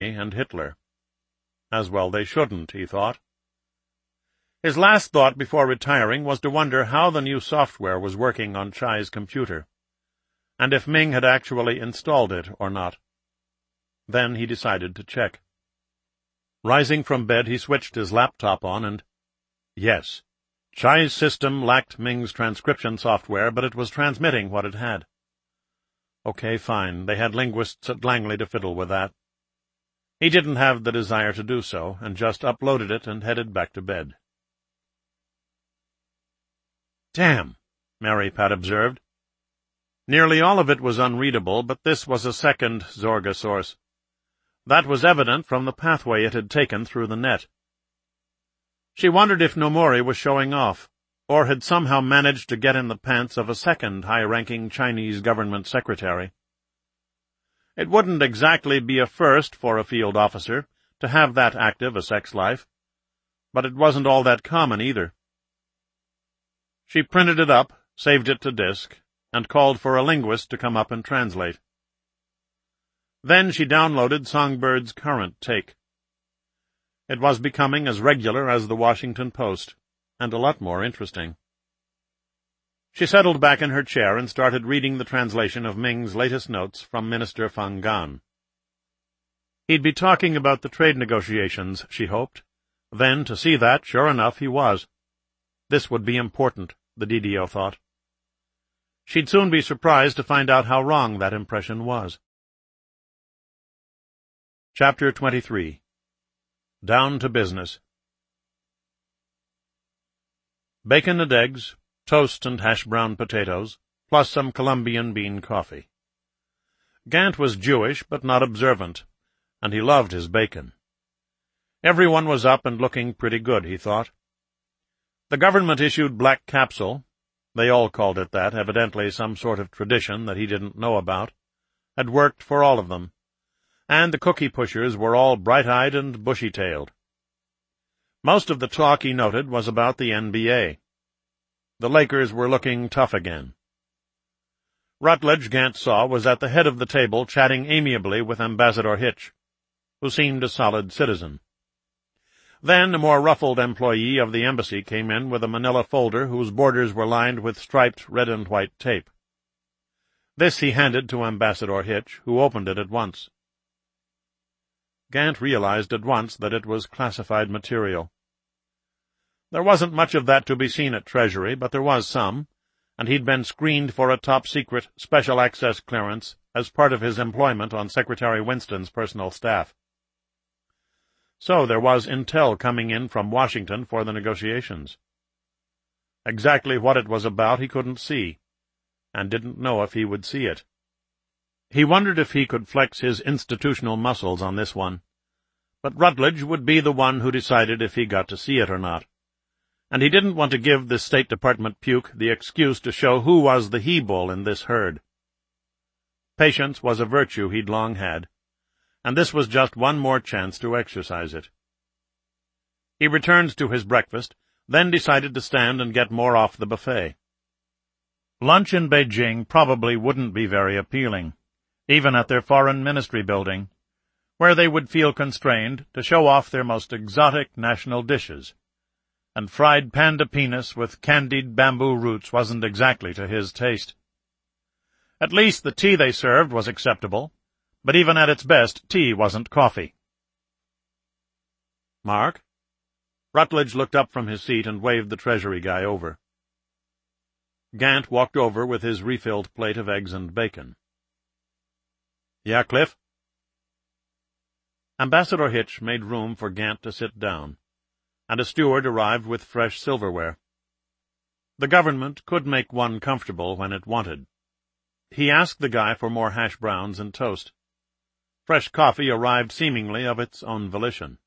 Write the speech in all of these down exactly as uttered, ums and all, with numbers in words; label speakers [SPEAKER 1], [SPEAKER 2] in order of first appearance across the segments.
[SPEAKER 1] Germany and Hitler. As well they shouldn't, he thought. His last thought before retiring was to wonder how the new software was working on Chai's computer, and if Ming had actually installed it or not. Then he decided to check. Rising from bed, he switched his laptop on and— Yes, Chai's system lacked Ming's transcription software, but it was transmitting what it had. Okay, fine, they had linguists at Langley to fiddle with that. He didn't have the desire to do so, and just uploaded it and headed back to bed. Damn, Mary Pat observed. Nearly all of it was unreadable, but this was a second Zorga source. That was evident from the pathway it had taken through the net. She wondered if Nomori was showing off, or had somehow managed to get in the pants of a second high-ranking Chinese government secretary. It wouldn't exactly be a first for a field officer to have that active a sex life, but it wasn't all that common either. She printed it up, saved it to disk, and called for a linguist to come up and translate. Then she downloaded Songbird's current take. It was becoming as regular as the Washington Post, and a lot more interesting. She settled back in her chair and started reading the translation of Ming's latest notes from Minister Fang Gan. He'd be talking about the trade negotiations, she hoped. Then, to see that, sure enough, he was. This would be important, the D D O thought. She'd soon be surprised to find out how wrong that impression was. Chapter twenty-three. Down to Business. Bacon and eggs, toast and hash-brown potatoes, plus some Colombian bean coffee. Gant was Jewish but not observant, and he loved his bacon. Everyone was up and looking pretty good, he thought. The government issued black capsule, they all called it that, evidently some sort of tradition that he didn't know about, had worked for all of them, and the cookie-pushers were all bright-eyed and bushy-tailed. Most of the talk, he noted, was about the N B A. The Lakers were looking tough again. Rutledge, Gant saw, was at the head of the table chatting amiably with Ambassador Hitch, who seemed a solid citizen. Then a more ruffled employee of the embassy came in with a manila folder whose borders were lined with striped red and white tape. This he handed to Ambassador Hitch, who opened it at once. Gant realized at once that it was classified material. There wasn't much of that to be seen at Treasury, but there was some, and he'd been screened for a top-secret special access clearance as part of his employment on Secretary Winston's personal staff. So there was intel coming in from Washington for the negotiations. Exactly what it was about he couldn't see, and didn't know if he would see it. He wondered if he could flex his institutional muscles on this one, but Rutledge would be the one who decided if he got to see it or not, and he didn't want to give the State Department puke the excuse to show who was the he-bull in this herd. Patience was a virtue he'd long had, and this was just one more chance to exercise it. He returned to his breakfast, then decided to stand and get more off the buffet. Lunch in Beijing probably wouldn't be very appealing, even at their foreign ministry building, where they would feel constrained to show off their most exotic national dishes, and fried panda penis with candied bamboo roots wasn't exactly to his taste. At least the tea they served was acceptable, but even at its best, tea wasn't coffee. Mark? Rutledge looked up from his seat and waved the Treasury guy over. Gant walked over with his refilled plate of eggs and bacon. Yeah, Cliff? Ambassador Hitch made room for Gant to sit down, and a steward arrived with fresh silverware. The government could make one comfortable when it wanted. He asked the guy for more hash browns and toast. Fresh coffee arrived seemingly of its own volition.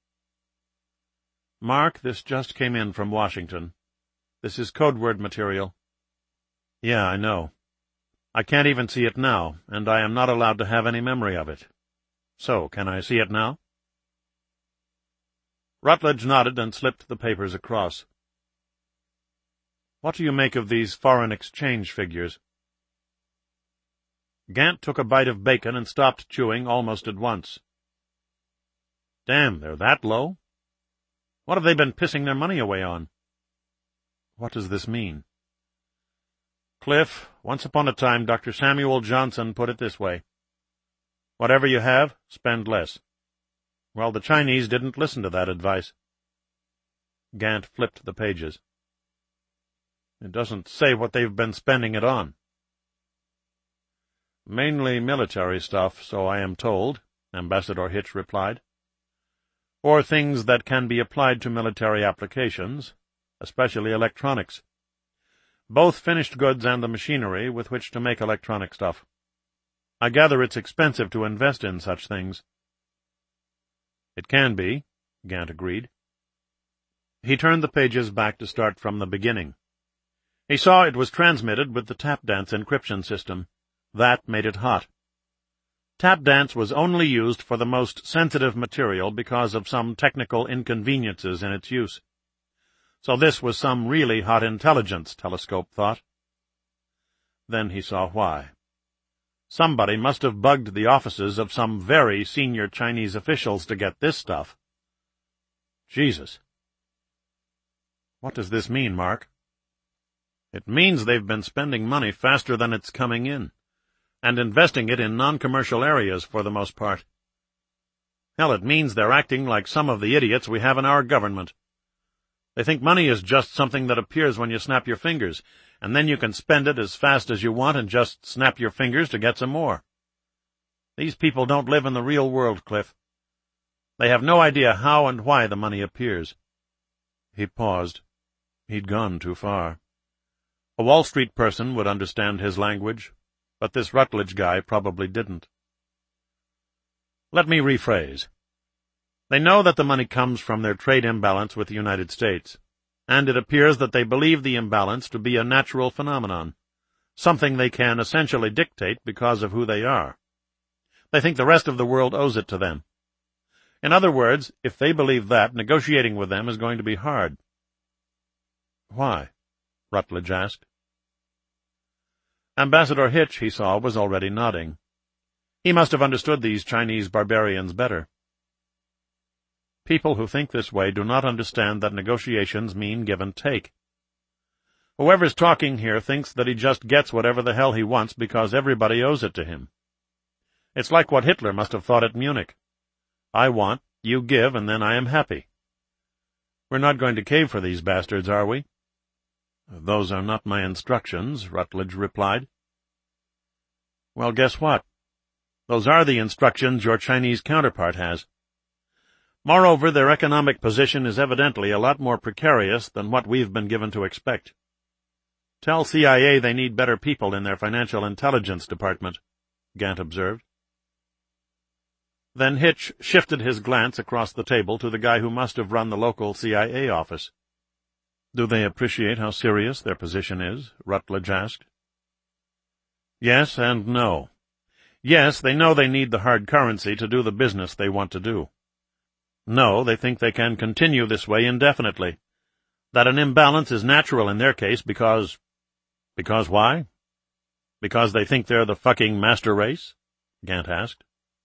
[SPEAKER 1] Mark, this just came in from Washington. This is code word material. Yeah, I know. I can't even see it now, and I am not allowed to have any memory of it. So, can I see it now? Rutledge nodded and slipped the papers across. What do you make of these foreign exchange figures? Gant took a bite of bacon and stopped chewing almost at once. Damn, they're that low? What have they been pissing their money away on? What does this mean? Cliff, once upon a time Doctor Samuel Johnson put it this way. Whatever you have, spend less. Well, the Chinese didn't listen to that advice. Gant flipped the pages. It doesn't say what they've been spending it on. Mainly military stuff, so I am told, Ambassador Hitch replied. Or things that can be applied to military applications, especially electronics. Both finished goods and the machinery with which to make electronic stuff. I gather it's expensive to invest in such things. It can be, Gant agreed. He turned the pages back to start from the beginning. He saw it was transmitted with the Tapdance encryption system. That made it hot. Tapdance was only used for the most sensitive material because of some technical inconveniences in its use. So this was some really hot intelligence, Telescope thought. Then he saw why. Somebody must have bugged the offices of some very senior Chinese officials to get this stuff. Jesus. What does this mean, Mark? It means they've been spending money faster than it's coming in, and investing it in non-commercial areas for the most part. Hell, it means they're acting like some of the idiots we have in our government. They think money is just something that appears when you snap your fingers, and then you can spend it as fast as you want and just snap your fingers to get some more. These people don't live in the real world, Cliff. They have no idea how and why the money appears. He paused. He'd gone too far. A Wall Street person would understand his language, but this Rutledge guy probably didn't. Let me rephrase. They know that the money comes from their trade imbalance with the United States, and it appears that they believe the imbalance to be a natural phenomenon, something they can essentially dictate because of who they are. They think the rest of the world owes it to them. In other words, if they believe that, negotiating with them is going to be hard. Why? Rutledge asked. Ambassador Hitch, he saw, was already nodding. He must have understood these Chinese barbarians better. People who think this way do not understand that negotiations mean give and take. Whoever's talking here thinks that he just gets whatever the hell he wants because everybody owes it to him. It's like what Hitler must have thought at Munich. I want, you give, and then I am happy. We're not going to cave for these bastards, are we? Those are not my instructions, Rutledge replied. Well, guess what? Those are the instructions your Chinese counterpart has. Moreover, their economic position is evidently a lot more precarious than what we've been given to expect. Tell C I A they need better people in their financial intelligence department, Gant observed. Then Hitch shifted his glance across the table to the guy who must have run the local C I A office. Do they appreciate how serious their position is? Rutledge asked. Yes and no. Yes, they know they need the hard currency to do the business they want to do. No, they think they can continue this way indefinitely. That an imbalance is natural in their case because... Because why? Because they think they're the fucking master race? Gant asked.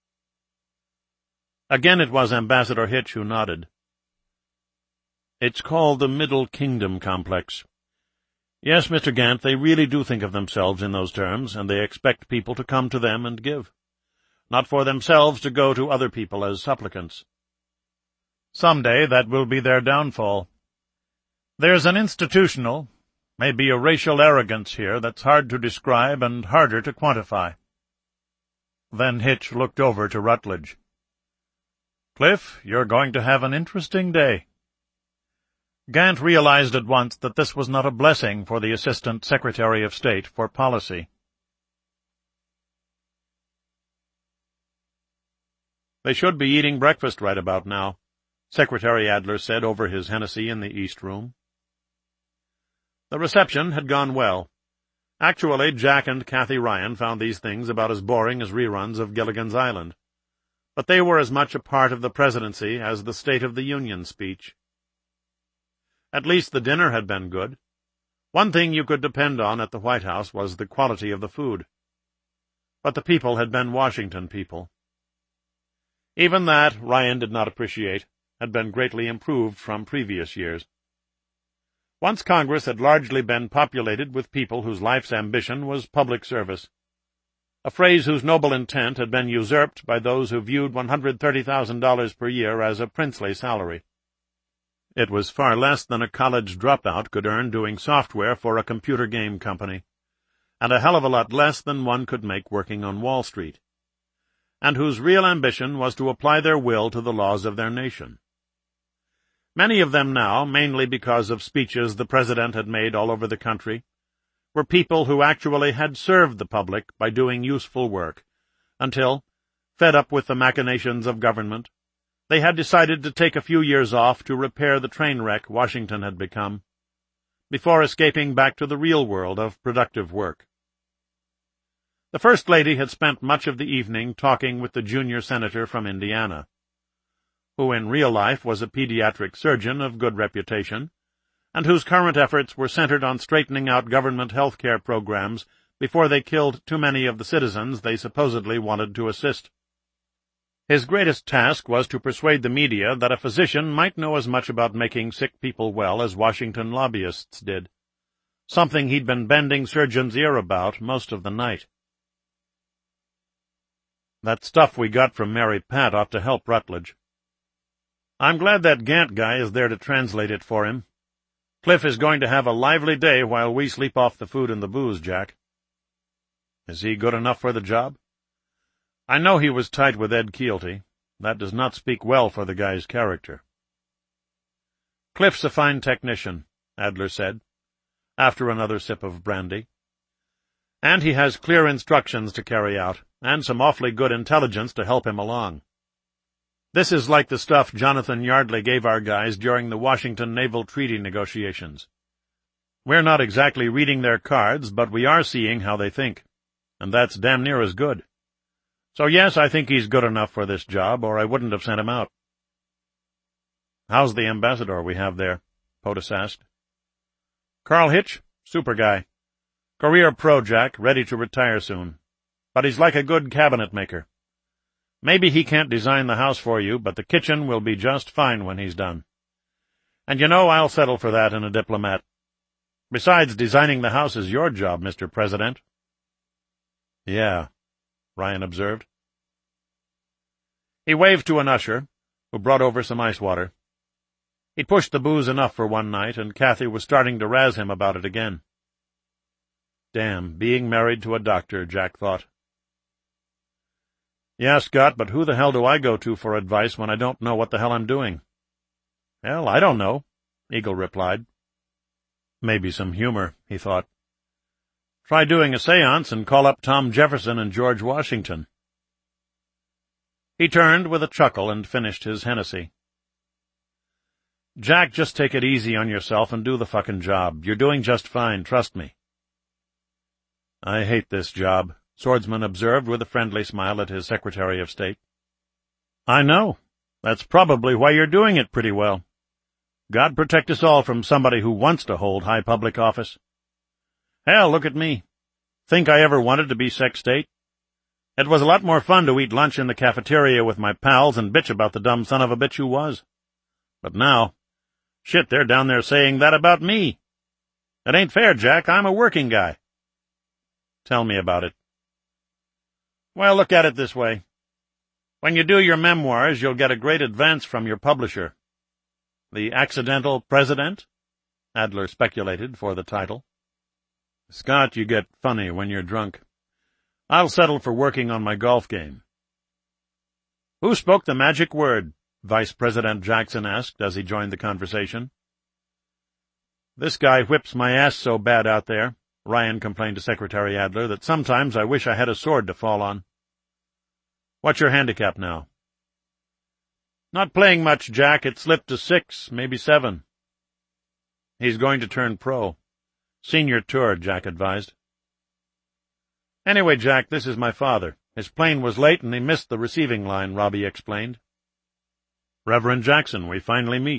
[SPEAKER 1] Again it was Ambassador Hitch who nodded. It's called the Middle Kingdom Complex. Yes, Mister Gant, they really do think of themselves in those terms, and they expect people to come to them and give. Not for themselves to go to other people as supplicants. Someday that will be their downfall. There's an institutional, maybe a racial arrogance here that's hard to describe and harder to quantify. Then Hitch looked over to Rutledge. Cliff, you're going to have an interesting day. Gant realized at once that this was not a blessing for the Assistant Secretary of State for Policy. They should be eating breakfast right about now, Secretary Adler said over his Hennessy in the East Room. The reception had gone well. Actually, Jack and Kathy Ryan found these things about as boring as reruns of Gilligan's Island. But they were as much a part of the presidency as the State of the Union speech. At least the dinner had been good. One thing you could depend on at the White House was the quality of the food. But the people had been Washington people. Even that, Ryan did not appreciate, had been greatly improved from previous years. Once Congress had largely been populated with people whose life's ambition was public service, a phrase whose noble intent had been usurped by those who viewed one hundred thirty thousand dollars per year as a princely salary. It was far less than a college dropout could earn doing software for a computer game company, and a hell of a lot less than one could make working on Wall Street, and whose real ambition was to apply their will to the laws of their nation. Many of them now, mainly because of speeches the President had made all over the country, were people who actually had served the public by doing useful work, until, fed up with the machinations of government, they had decided to take a few years off to repair the train wreck Washington had become, before escaping back to the real world of productive work. The First Lady had spent much of the evening talking with the junior senator from Indiana, who in real life was a pediatric surgeon of good reputation, and whose current efforts were centered on straightening out government health care programs before they killed too many of the citizens they supposedly wanted to assist. His greatest task was to persuade the media that a physician might know as much about making sick people well as Washington lobbyists did, something he'd been bending surgeons' ear about most of the night. That stuff we got from Mary Pat ought to help Rutledge. I'm glad that Gant guy is there to translate it for him. Cliff is going to have a lively day while we sleep off the food and the booze, Jack. Is he good enough for the job? I know he was tight with Ed Keelty. That does not speak well for the guy's character. Cliff's a fine technician, Adler said, after another sip of brandy. And he has clear instructions to carry out, and some awfully good intelligence to help him along. This is like the stuff Jonathan Yardley gave our guys during the Washington Naval Treaty negotiations. We're not exactly reading their cards, but we are seeing how they think, and that's damn near as good. So yes, I think he's good enough for this job, or I wouldn't have sent him out. How's the ambassador we have there? POTUS asked. Carl Hitch, super guy. Career pro, Jack, ready to retire soon. But he's like a good cabinet maker. Maybe he can't design the house for you, but the kitchen will be just fine when he's done. And you know I'll settle for that in a diplomat. Besides, designing the house is your job, Mister President. Yeah, Ryan observed. He waved to an usher, who brought over some ice water. He'd pushed the booze enough for one night, and Kathy was starting to razz him about it again. Damn, being married to a doctor, Jack thought. Yeah, Scott, but who the hell do I go to for advice when I don't know what the hell I'm doing? Hell, I don't know, Eagle replied. Maybe some humor, he thought. Try doing a séance and call up Tom Jefferson and George Washington. He turned with a chuckle and finished his Hennessy. Jack, just take it easy on yourself and do the fucking job. You're doing just fine, trust me. I hate this job, Swordsman observed with a friendly smile at his Secretary of State. I know. That's probably why you're doing it pretty well. God protect us all from somebody who wants to hold high public office. Hell, look at me. Think I ever wanted to be Sec State? It was a lot more fun to eat lunch in the cafeteria with my pals and bitch about the dumb son of a bitch who was. But now, shit, they're down there saying that about me. It ain't fair, Jack. I'm a working guy. Tell me about it. Well, look at it this way. When you do your memoirs, you'll get a great advance from your publisher. The Accidental President? Adler speculated for the title. Scott, you get funny when you're drunk. I'll settle for working on my golf game. Who spoke the magic word? Vice President Jackson asked as he joined the conversation. This guy whips my ass so bad out there, Ryan complained to Secretary Adler, that sometimes I wish I had a sword to fall on. What's your handicap now? Not playing much, Jack. It slipped to six, maybe seven. He's going to turn pro. Senior tour, Jack advised. Anyway, Jack, this is my father. His plane was late and he missed the receiving line, Robbie explained. Reverend Jackson, we finally meet.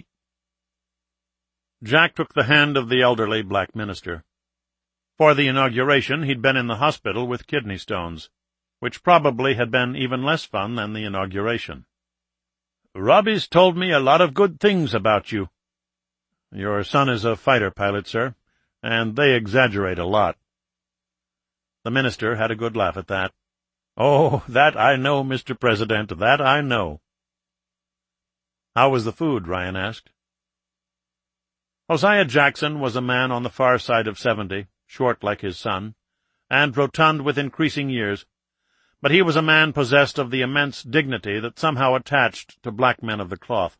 [SPEAKER 1] Jack took the hand of the elderly black minister. For the inauguration, he'd been in the hospital with kidney stones, which probably had been even less fun than the inauguration. "Robbie's told me a lot of good things about you." "Your son is a fighter pilot, sir, and they exaggerate a lot." The minister had a good laugh at that. "Oh, that I know, Mister President, that I know." "How was the food?" Ryan asked. Hosea Jackson was a man on the far side of seventy, short like his son, and rotund with increasing years, but he was a man possessed of the immense dignity that somehow attached to black men of the cloth.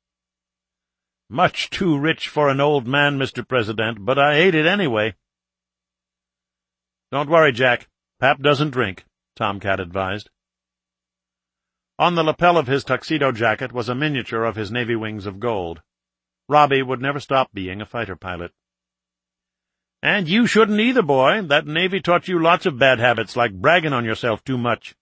[SPEAKER 1] "Much too rich for an old man, Mister President, but I ate it anyway." "Don't worry, Jack. Pap doesn't drink," Tomcat advised. On the lapel of his tuxedo jacket was a miniature of his Navy wings of gold. Robbie would never stop being a fighter pilot. "And you shouldn't either, boy. That Navy taught you lots of bad habits, like bragging on yourself too much."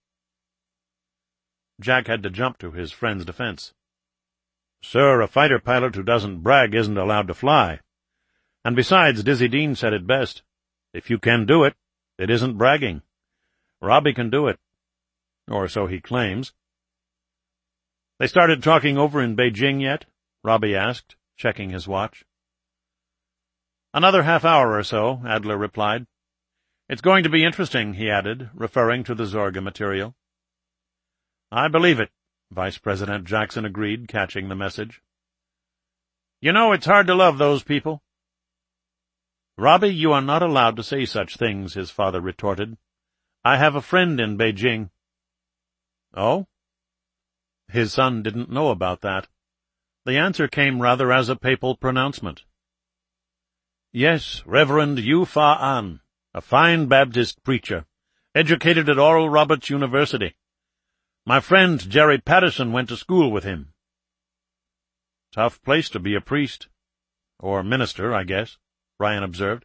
[SPEAKER 1] Jack had to jump to his friend's defense. "Sir, a fighter pilot who doesn't brag isn't allowed to fly. And besides, Dizzy Dean said it best. If you can do it, it isn't bragging. Robbie can do it. Or so he claims." "They started talking over in Beijing yet?" Robbie asked, checking his watch. "Another half hour or so," Adler replied. "It's going to be interesting," he added, referring to the Zorga material. "I believe it," Vice President Jackson agreed, catching the message. "You know, it's hard to love those people." "Robbie, you are not allowed to say such things," his father retorted. "I have a friend in Beijing." "Oh?" His son didn't know about that. The answer came rather as a papal pronouncement. "Yes, Reverend Yu Fa An, a fine Baptist preacher, educated at Oral Roberts University. My friend Jerry Patterson went to school with him." "Tough place to be a priest. Or minister, I guess," Ryan observed.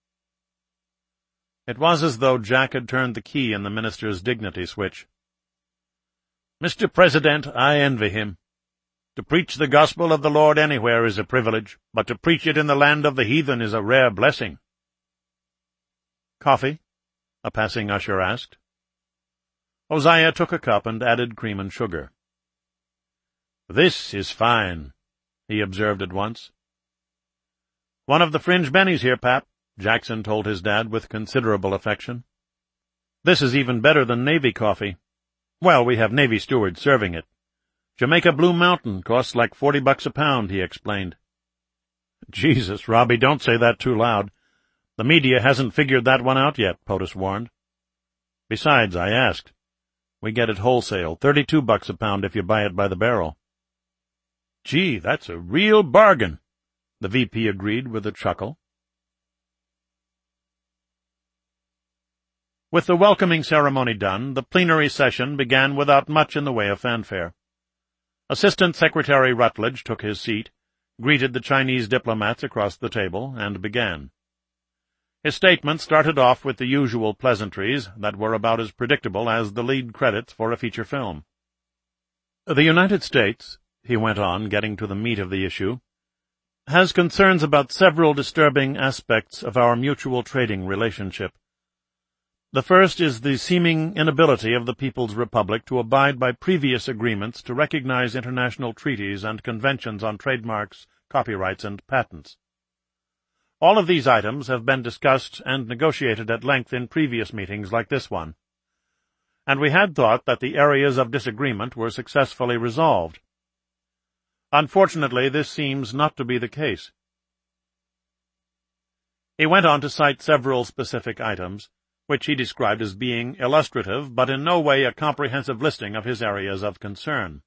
[SPEAKER 1] It was as though Jack had turned the key in the minister's dignity switch. "Mister President, I envy him. To preach the gospel of the Lord anywhere is a privilege, but to preach it in the land of the heathen is a rare blessing." "Coffee?" a passing usher asked. Hosea took a cup and added cream and sugar. "This is fine," he observed at once. "One of the fringe bennies here, Pap," Jackson told his dad with considerable affection. "This is even better than Navy coffee. Well, we have Navy stewards serving it. Jamaica Blue Mountain costs like forty bucks a pound," he explained. "Jesus, Robbie, don't say that too loud. The media hasn't figured that one out yet," POTUS warned. "Besides, I asked. We get it wholesale, thirty-two bucks a pound if you buy it by the barrel." "Gee, that's a real bargain," the V P agreed with a chuckle. With the welcoming ceremony done, the plenary session began without much in the way of fanfare. Assistant Secretary Rutledge took his seat, greeted the Chinese diplomats across the table, and began. His statement started off with the usual pleasantries that were about as predictable as the lead credits for a feature film. "The United States," he went on, getting to the meat of the issue, "has concerns about several disturbing aspects of our mutual trading relationship. The first is the seeming inability of the People's Republic to abide by previous agreements to recognize international treaties and conventions on trademarks, copyrights, and patents. All of these items have been discussed and negotiated at length in previous meetings like this one, and we had thought that the areas of disagreement were successfully resolved. Unfortunately, this seems not to be the case." He went on to cite several specific items, which he described as being illustrative but in no way a comprehensive listing of his areas of concern.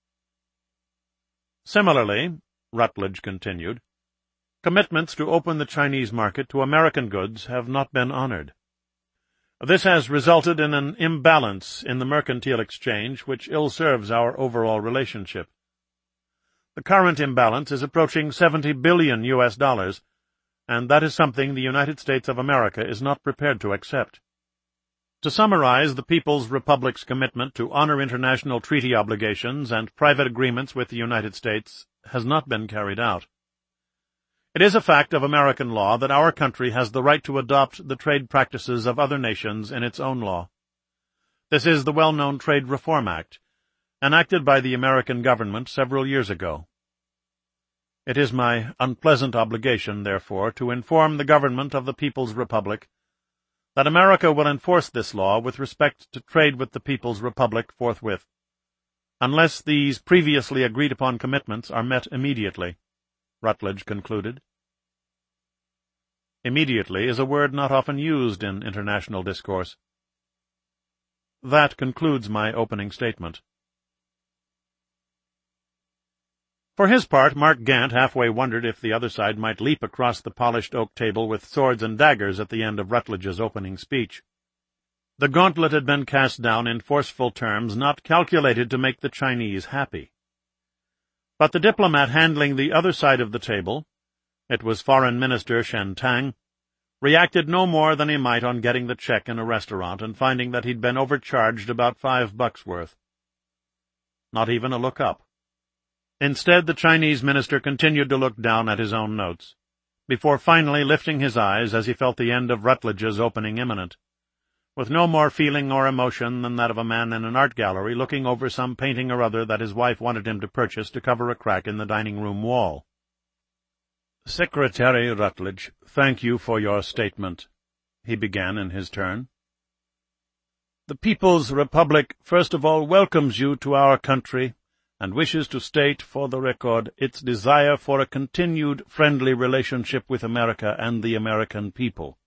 [SPEAKER 1] Similarly, Rutledge continued, commitments to open the Chinese market to American goods have not been honored. This has resulted in an imbalance in the mercantile exchange which ill serves our overall relationship. The current imbalance is approaching seventy billion U S dollars, and that is something the United States of America is not prepared to accept. To summarize, the People's Republic's commitment to honor international treaty obligations and private agreements with the United States has not been carried out. It is a fact of American law that our country has the right to adopt the trade practices of other nations in its own law. This is the well-known Trade Reform Act, enacted by the American government several years ago. It is my unpleasant obligation, therefore, to inform the government of the People's Republic that America will enforce this law with respect to trade with the People's Republic forthwith, unless these previously agreed-upon commitments are met immediately, Rutledge concluded. Immediately is a word not often used in international discourse. That concludes my opening statement. For his part, Mark Gant halfway wondered if the other side might leap across the polished oak table with swords and daggers at the end of Rutledge's opening speech. The gauntlet had been cast down in forceful terms not calculated to make the Chinese happy. But the diplomat handling the other side of the table, it was Foreign Minister Shen Tang, reacted no more than he might on getting the check in a restaurant and finding that he'd been overcharged about five bucks worth. Not even a look up. Instead, the Chinese minister continued to look down at his own notes, before finally lifting his eyes as he felt the end of Rutledge's opening imminent, with no more feeling or emotion than that of a man in an art gallery looking over some painting or other that his wife wanted him to purchase to cover a crack in the dining-room wall. "Secretary Rutledge, thank you for your statement," he began in his turn. "The People's Republic first of all welcomes you to our country and wishes to state for the record its desire for a continued friendly relationship with America and the American people.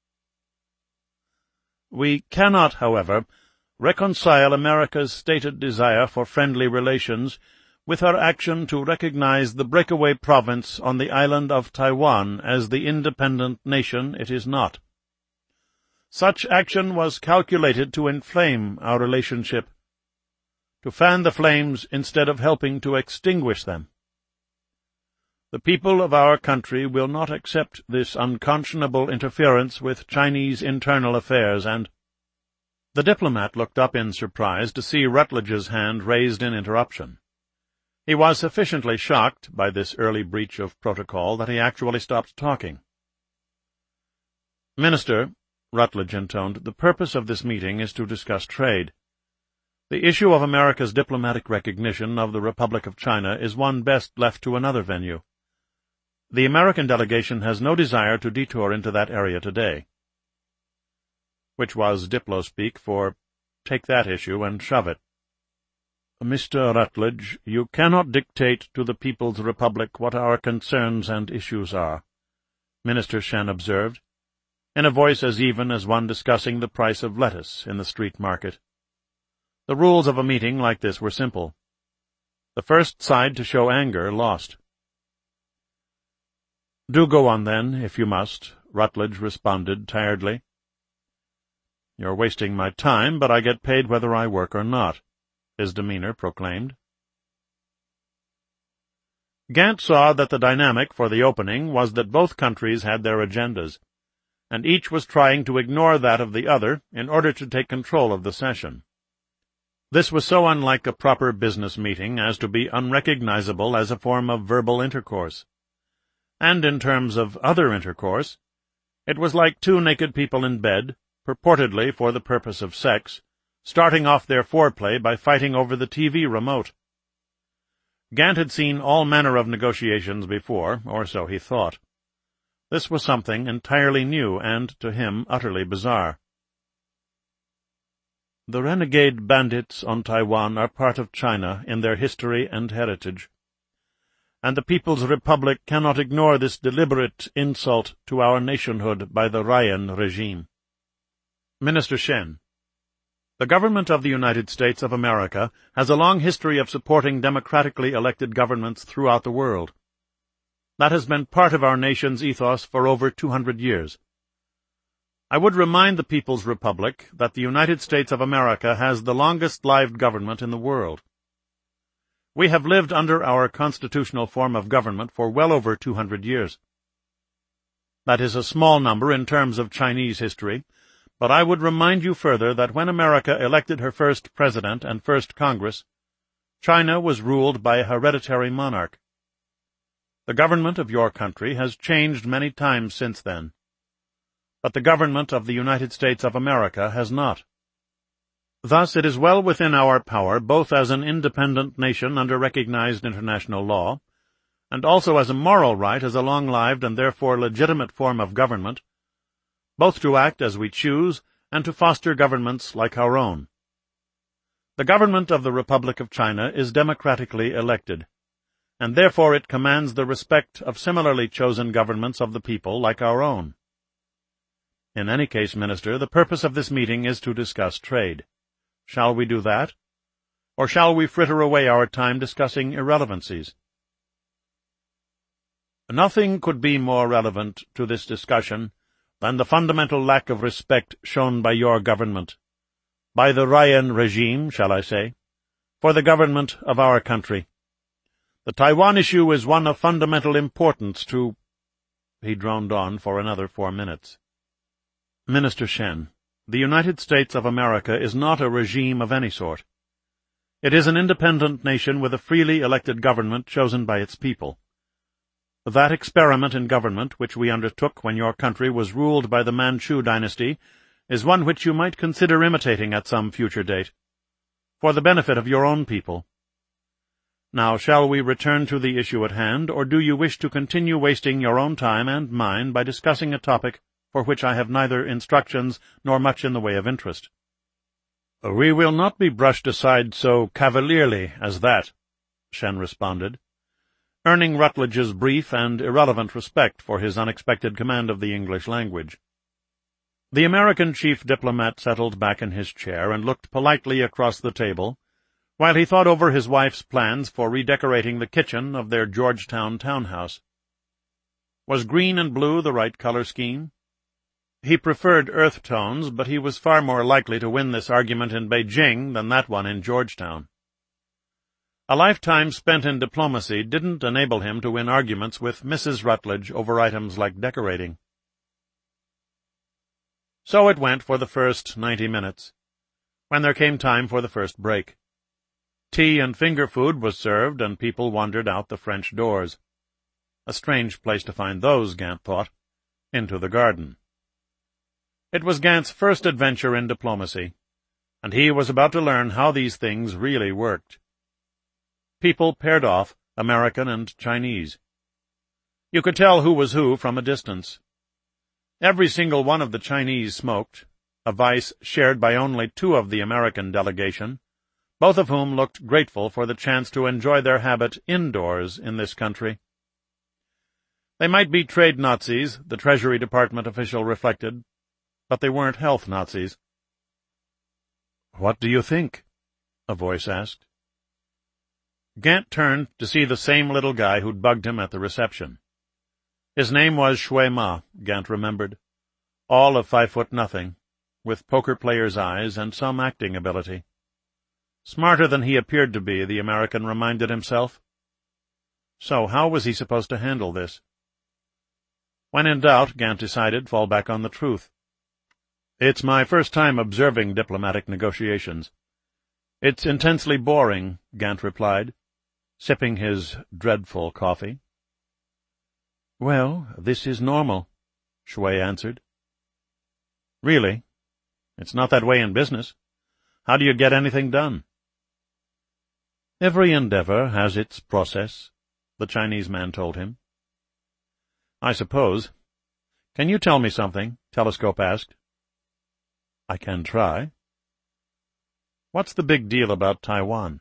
[SPEAKER 1] We cannot, however, reconcile America's stated desire for friendly relations with her action to recognize the breakaway province on the island of Taiwan as the independent nation it is not. Such action was calculated to inflame our relationship, to fan the flames instead of helping to extinguish them. The people of our country will not accept this unconscionable interference with Chinese internal affairs, and—" The diplomat looked up in surprise to see Rutledge's hand raised in interruption. He was sufficiently shocked by this early breach of protocol that he actually stopped talking. "Minister," Rutledge intoned, "the purpose of this meeting is to discuss trade. The issue of America's diplomatic recognition of the Republic of China is one best left to another venue. The American delegation has no desire to detour into that area today." Which was Diplo-speak for, take that issue and shove it. "Mister Rutledge, you cannot dictate to the People's Republic what our concerns and issues are," Minister Shen observed, in a voice as even as one discussing the price of lettuce in the street market. The rules of a meeting like this were simple. The first side to show anger lost. "Do go on, then, if you must," Rutledge responded tiredly. "You're wasting my time, but I get paid whether I work or not," his demeanor proclaimed. Gant saw that the dynamic for the opening was that both countries had their agendas, and each was trying to ignore that of the other in order to take control of the session. This was so unlike a proper business meeting as to be unrecognizable as a form of verbal intercourse. And in terms of other intercourse, it was like two naked people in bed, purportedly for the purpose of sex, starting off their foreplay by fighting over the T V remote. Gant had seen all manner of negotiations before, or so he thought. This was something entirely new and, to him, utterly bizarre. "The renegade bandits on Taiwan are part of China in their history and heritage, and the People's Republic cannot ignore this deliberate insult to our nationhood by the Ryan regime." Minister Shen: "The government of the United States of America has a long history of supporting democratically elected governments throughout the world. That has been part of our nation's ethos for over two hundred years. I would remind the People's Republic that the United States of America has the longest-lived government in the world. We have lived under our constitutional form of government for well over two hundred years. That is a small number in terms of Chinese history, but I would remind you further that when America elected her first president and first Congress, China was ruled by a hereditary monarch. The government of your country has changed many times since then, but the government of the United States of America has not. Thus it is well within our power, both as an independent nation under recognized international law, and also as a moral right as a long-lived and therefore legitimate form of government, both to act as we choose and to foster governments like our own. The government of the Republic of China is democratically elected, and therefore it commands the respect of similarly chosen governments of the people like our own. In any case, Minister, the purpose of this meeting is to discuss trade. Shall we do that? Or shall we fritter away our time discussing irrelevancies? Nothing could be more relevant to this discussion than the fundamental lack of respect shown by your government, by the Ryan regime, shall I say, for the government of our country. The Taiwan issue is one of fundamental importance to— He droned on for another four minutes. Minister Shen, the United States of America is not a regime of any sort. It is an independent nation with a freely elected government chosen by its people. That experiment in government which we undertook when your country was ruled by the Manchu dynasty is one which you might consider imitating at some future date, for the benefit of your own people. Now, shall we return to the issue at hand, or do you wish to continue wasting your own time and mine by discussing a topic for which I have neither instructions nor much in the way of interest? We will not be brushed aside so cavalierly as that, Shen responded, earning Rutledge's brief and irrelevant respect for his unexpected command of the English language. The American chief diplomat settled back in his chair and looked politely across the table, while he thought over his wife's plans for redecorating the kitchen of their Georgetown townhouse. Was green and blue the right color scheme? He preferred earth tones, but he was far more likely to win this argument in Beijing than that one in Georgetown. A lifetime spent in diplomacy didn't enable him to win arguments with Missus Rutledge over items like decorating. So it went for the first ninety minutes, when there came time for the first break. Tea and finger food was served, and people wandered out the French doors. A strange place to find those, Gant thought, into the garden. It was Gant's first adventure in diplomacy, and he was about to learn how these things really worked. People paired off, American and Chinese. You could tell who was who from a distance. Every single one of the Chinese smoked, a vice shared by only two of the American delegation, both of whom looked grateful for the chance to enjoy their habit indoors in this country. They might be trade Nazis, the Treasury Department official reflected, but they weren't health Nazis. "What do you think?" a voice asked. Gant turned to see the same little guy who'd bugged him at the reception. His name was Shui Ma, Gant remembered, all of five foot nothing, with poker player's eyes and some acting ability. Smarter than he appeared to be, the American reminded himself. So how was he supposed to handle this? When in doubt, Gant decided, fall back on the truth. "It's my first time observing diplomatic negotiations. It's intensely boring," Gant replied, sipping his dreadful coffee. "Well, this is normal," Shui answered. "Really? It's not that way in business. How do you get anything done?" "Every endeavor has its process," the Chinese man told him. "I suppose. Can you tell me something?" Telescope asked. "I can try." "What's the big deal about Taiwan?"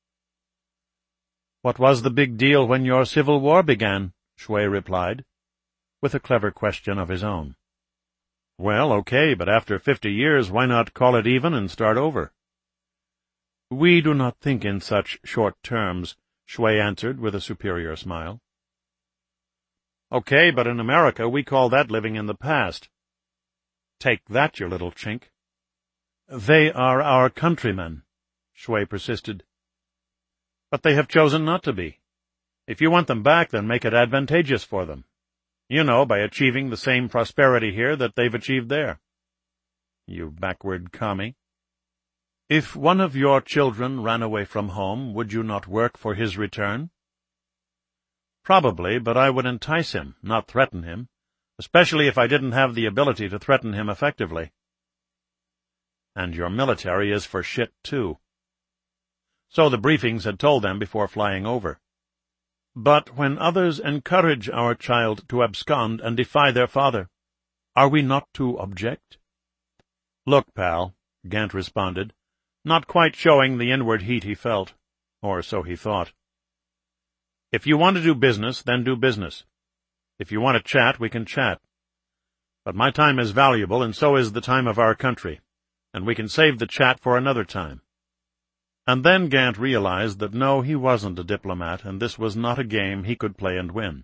[SPEAKER 1] "What was the big deal when your civil war began?" Shui replied, with a clever question of his own. "Well, okay, but after fifty years, why not call it even and start over?" "We do not think in such short terms," Shui answered with a superior smile. "Okay, but in America we call that living in the past." "Take that, you little chink." "They are our countrymen," Shui persisted. "But they have chosen not to be. If you want them back, then make it advantageous for them. You know, by achieving the same prosperity here that they've achieved there." "You backward commie." "If one of your children ran away from home, would you not work for his return?" "Probably, but I would entice him, not threaten him, especially if I didn't have the ability to threaten him effectively." And your military is for shit, too. So the briefings had told them before flying over. But when others encourage our child to abscond and defy their father, are we not to object? Look, pal, Gant responded, not quite showing the inward heat he felt, or so he thought. If you want to do business, then do business. If you want to chat, we can chat. But my time is valuable, and so is the time of our country, and we can save the chat for another time. And then Gant realized that no, he wasn't a diplomat, and this was not a game he could play and win.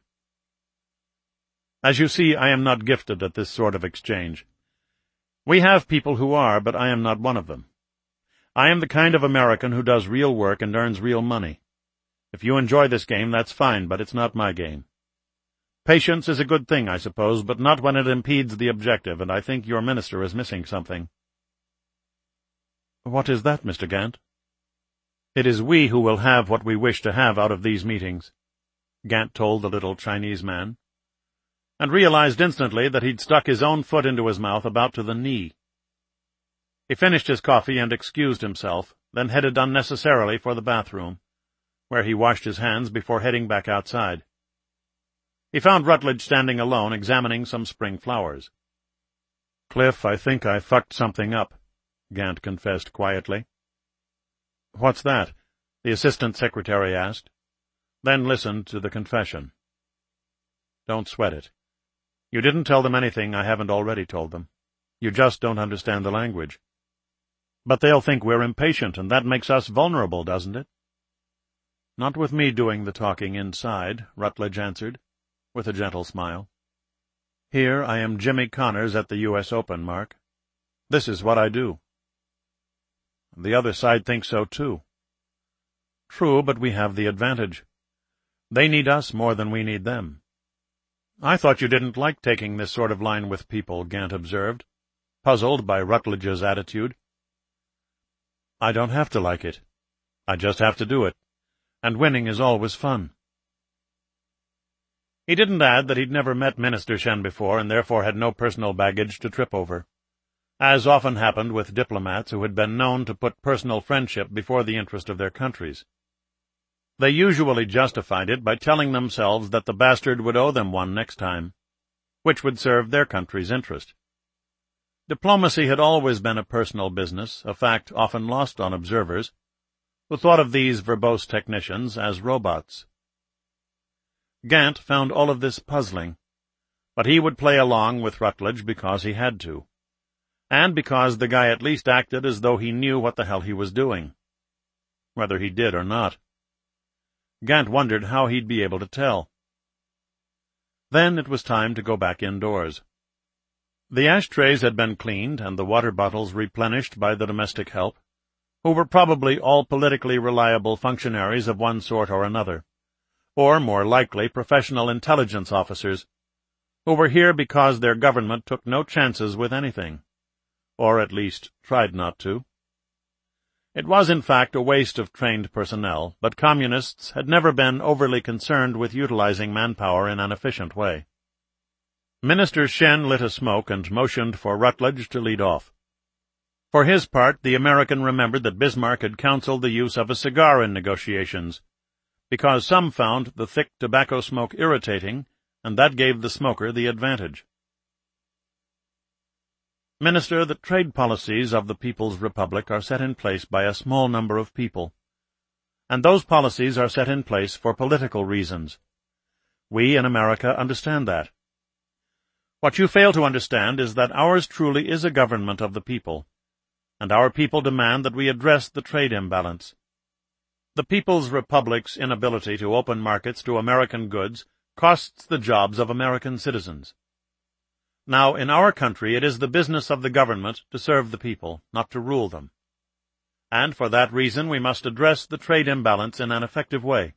[SPEAKER 1] As you see, I am not gifted at this sort of exchange. We have people who are, but I am not one of them. I am the kind of American who does real work and earns real money. If you enjoy this game, that's fine, but it's not my game. Patience is a good thing, I suppose, but not when it impedes the objective, and I think your minister is missing something. What is that, Mister Gant? It is we who will have what we wish to have out of these meetings, Gant told the little Chinese man, and realized instantly that he'd stuck his own foot into his mouth about to the knee. He finished his coffee and excused himself, then headed unnecessarily for the bathroom, where he washed his hands before heading back outside. He found Rutledge standing alone, examining some spring flowers. "Cliff, I think I fucked something up," Gant confessed quietly. "What's that?" the assistant secretary asked, then listened to the confession. "Don't sweat it. You didn't tell them anything I haven't already told them. You just don't understand the language. But they'll think we're impatient, and that makes us vulnerable, doesn't it?" "Not with me doing the talking inside," Rutledge answered, with a gentle smile. "Here I am Jimmy Connors at the U S Open, Mark. This is what I do." "The other side thinks so, too." "True, but we have the advantage. They need us more than we need them." "I thought you didn't like taking this sort of line with people," Gant observed, puzzled by Rutledge's attitude. "I don't have to like it. I just have to do it. And winning is always fun." He didn't add that he'd never met Minister Shen before and therefore had no personal baggage to trip over, as often happened with diplomats who had been known to put personal friendship before the interest of their countries. They usually justified it by telling themselves that the bastard would owe them one next time, which would serve their country's interest. Diplomacy had always been a personal business, a fact often lost on observers, who thought of these verbose technicians as robots. Gant found all of this puzzling, but he would play along with Rutledge because he had to, and because the guy at least acted as though he knew what the hell he was doing, whether he did or not. Gant wondered how he'd be able to tell. Then it was time to go back indoors. The ashtrays had been cleaned and the water bottles replenished by the domestic help, who were probably all politically reliable functionaries of one sort or another, or, more likely, professional intelligence officers, who were here because their government took no chances with anything, or at least tried not to. It was, in fact, a waste of trained personnel, but communists had never been overly concerned with utilizing manpower in an efficient way. Minister Shen lit a smoke and motioned for Rutledge to lead off. For his part, the American remembered that Bismarck had counseled the use of a cigar in negotiations, because some found the thick tobacco smoke irritating, and that gave the smoker the advantage. "Minister, the trade policies of the People's Republic are set in place by a small number of people, and those policies are set in place for political reasons. We in America understand that. What you fail to understand is that ours truly is a government of the people, and our people demand that we address the trade imbalance. The People's Republic's inability to open markets to American goods costs the jobs of American citizens. Now, in our country, it is the business of the government to serve the people, not to rule them. And for that reason we must address the trade imbalance in an effective way.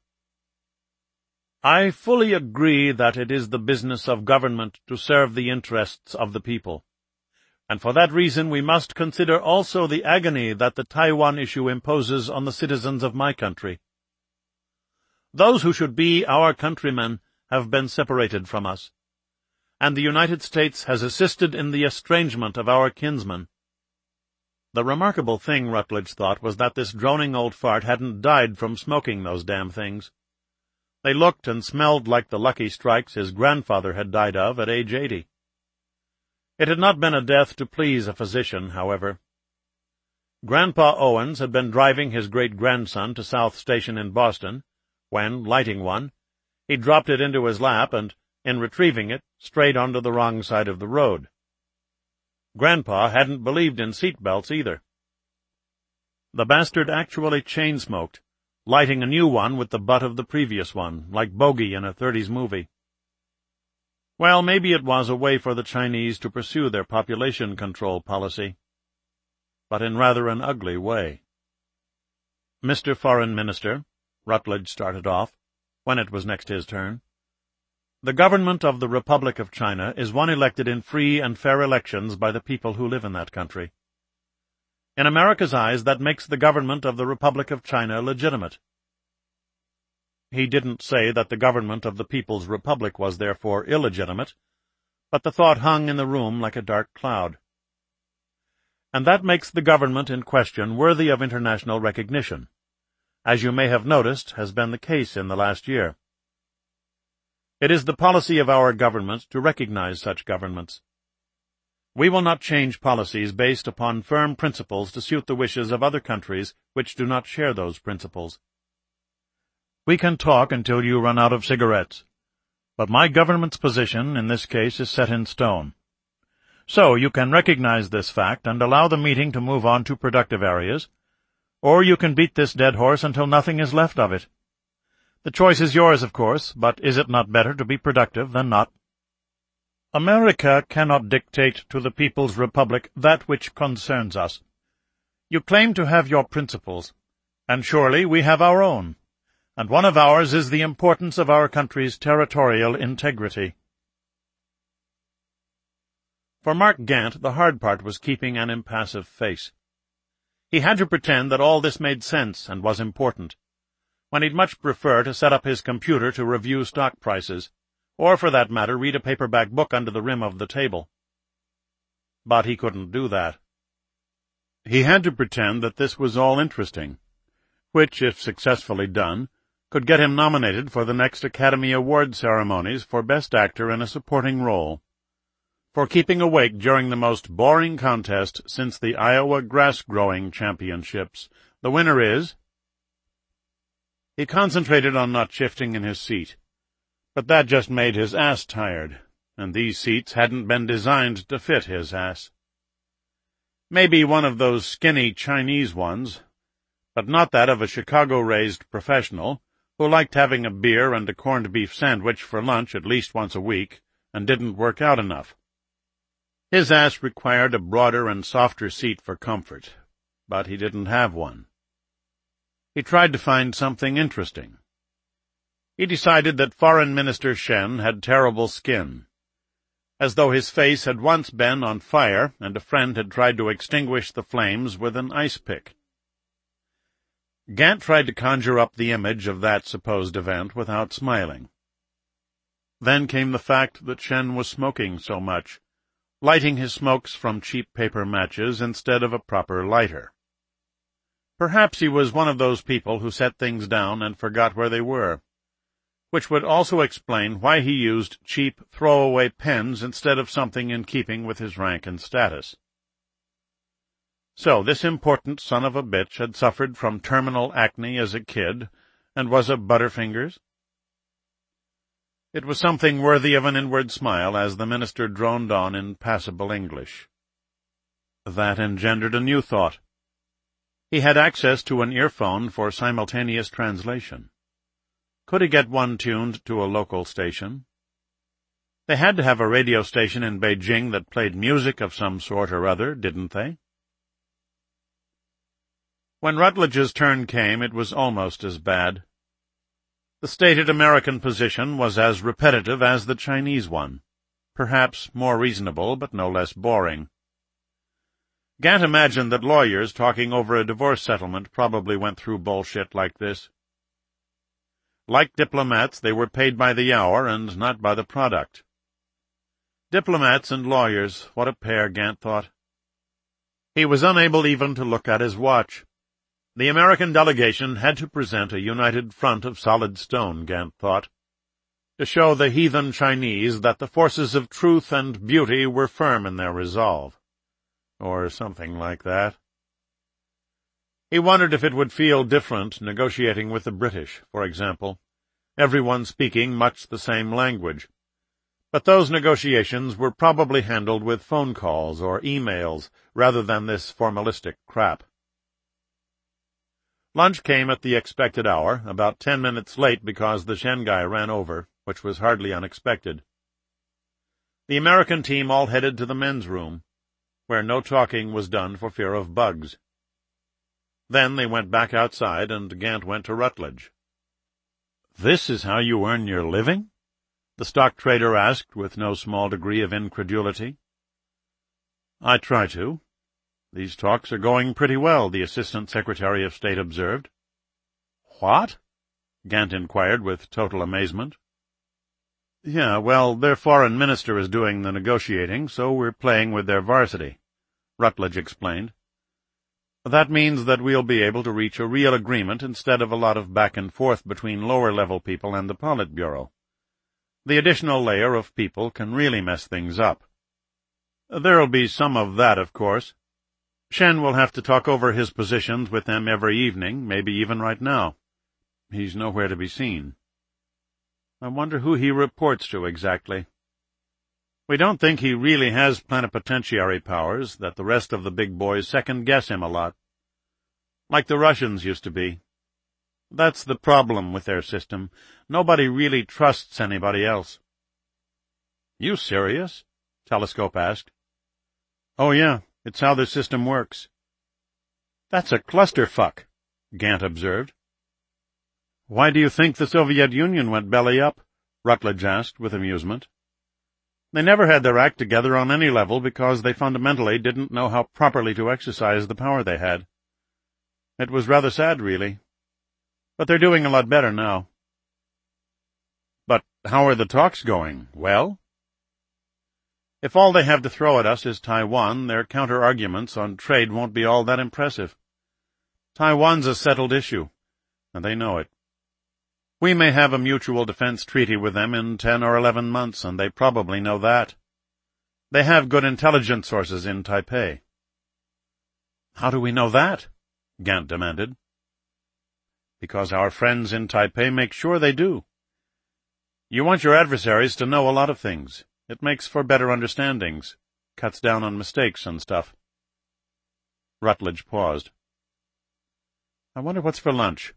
[SPEAKER 1] I fully agree that it is the business of government to serve the interests of the people, and for that reason we must consider also the agony that the Taiwan issue imposes on the citizens of my country. Those who should be our countrymen have been separated from us, and the United States has assisted in the estrangement of our kinsmen. The remarkable thing, Rutledge thought, was that this droning old fart hadn't died from smoking those damn things. They looked and smelled like the Lucky Strikes his grandfather had died of at age eighty. It had not been a death to please a physician, however. Grandpa Owens had been driving his great-grandson to South Station in Boston, when, lighting one, he dropped it into his lap and, in retrieving it, strayed onto the wrong side of the road. Grandpa hadn't believed in seat belts either. The bastard actually chain-smoked, lighting a new one with the butt of the previous one, like Bogey in a thirties movie. Well, maybe it was a way for the Chinese to pursue their population control policy, but in rather an ugly way. Mister Foreign Minister, Rutledge started off, when it was next his turn, the government of the Republic of China is one elected in free and fair elections by the people who live in that country. In America's eyes, that makes the government of the Republic of China legitimate. He didn't say that the government of the People's Republic was therefore illegitimate, but the thought hung in the room like a dark cloud. And that makes the government in question worthy of international recognition, as you may have noticed has been the case in the last year. It is the policy of our government to recognize such governments. We will not change policies based upon firm principles to suit the wishes of other countries which do not share those principles. We can talk until you run out of cigarettes, but my government's position in this case is set in stone. So you can recognize this fact and allow the meeting to move on to productive areas, or you can beat this dead horse until nothing is left of it. The choice is yours, of course, but is it not better to be productive than not? America cannot dictate to the People's Republic that which concerns us. You claim to have your principles, and surely we have our own, and one of ours is the importance of our country's territorial integrity. For Mark Gant, the hard part was keeping an impassive face. He had to pretend that all this made sense and was important, when he'd much prefer to set up his computer to review stock prices, or, for that matter, read a paperback book under the rim of the table. But he couldn't do that. He had to pretend that this was all interesting, which, if successfully done, could get him nominated for the next Academy Award ceremonies for Best Actor in a Supporting Role, for keeping awake during the most boring contest since the Iowa Grass-Growing Championships. The winner is... He concentrated on not shifting in his seat, but that just made his ass tired, and these seats hadn't been designed to fit his ass. Maybe one of those skinny Chinese ones, but not that of a Chicago-raised professional who liked having a beer and a corned beef sandwich for lunch at least once a week and didn't work out enough. His ass required a broader and softer seat for comfort, but he didn't have one. He tried to find something interesting. He decided that Foreign Minister Shen had terrible skin, as though his face had once been on fire and a friend had tried to extinguish the flames with an ice pick. Gant tried to conjure up the image of that supposed event without smiling. Then came the fact that Shen was smoking so much, lighting his smokes from cheap paper matches instead of a proper lighter. Perhaps he was one of those people who set things down and forgot where they were, which would also explain why he used cheap, throwaway pens instead of something in keeping with his rank and status. So this important son of a bitch had suffered from terminal acne as a kid and was a Butterfingers? It was something worthy of an inward smile as the minister droned on in passable English. That engendered a new thought. He had access to an earphone for simultaneous translation. Could he get one tuned to a local station? They had to have a radio station in Beijing that played music of some sort or other, didn't they? When Rutledge's turn came, it was almost as bad. The stated American position was as repetitive as the Chinese one, perhaps more reasonable but no less boring. Gant imagined that lawyers talking over a divorce settlement probably went through bullshit like this. Like diplomats, they were paid by the hour and not by the product. Diplomats and lawyers, what a pair, Gant thought. He was unable even to look at his watch. The American delegation had to present a united front of solid stone, Gant thought, to show the heathen Chinese that the forces of truth and beauty were firm in their resolve. Or something like that. He wondered if it would feel different negotiating with the British, for example, everyone speaking much the same language. But those negotiations were probably handled with phone calls or emails rather than this formalistic crap. Lunch came at the expected hour, about ten minutes late because the Shanghai ran over, which was hardly unexpected. The American team all headed to the men's room, where no talking was done for fear of bugs. Then they went back outside, and Gant went to Rutledge. "This is how you earn your living?" the stock trader asked with no small degree of incredulity. "I try to. These talks are going pretty well," the Assistant Secretary of State observed. "What?" Gant inquired with total amazement. "Yeah, well, their foreign minister is doing the negotiating, so we're playing with their varsity," Rutledge explained. "That means that we'll be able to reach a real agreement instead of a lot of back and forth between lower-level people and the Politburo. The additional layer of people can really mess things up. There'll be some of that, of course. Shen will have to talk over his positions with them every evening, maybe even right now. He's nowhere to be seen. I wonder who he reports to exactly. We don't think he really has plenipotentiary powers, that the rest of the big boys second-guess him a lot. Like the Russians used to be. That's the problem with their system. Nobody really trusts anybody else." "You serious?" Telescope asked. "Oh, yeah. It's how their system works." "That's a clusterfuck," Gant observed. "Why do you think the Soviet Union went belly up?" Rutledge asked with amusement. "They never had their act together on any level because they fundamentally didn't know how properly to exercise the power they had. It was rather sad, really. But they're doing a lot better now." "But how are the talks going? Well?" "If all they have to throw at us is Taiwan, their counter-arguments on trade won't be all that impressive. Taiwan's a settled issue, and they know it. We may have a mutual defense treaty with them in ten or eleven months, and they probably know that. They have good intelligence sources in Taipei." "How do we know that?" Gant demanded. "Because our friends in Taipei make sure they do. You want your adversaries to know a lot of things. It makes for better understandings, cuts down on mistakes and stuff." Rutledge paused. "I wonder what's for lunch."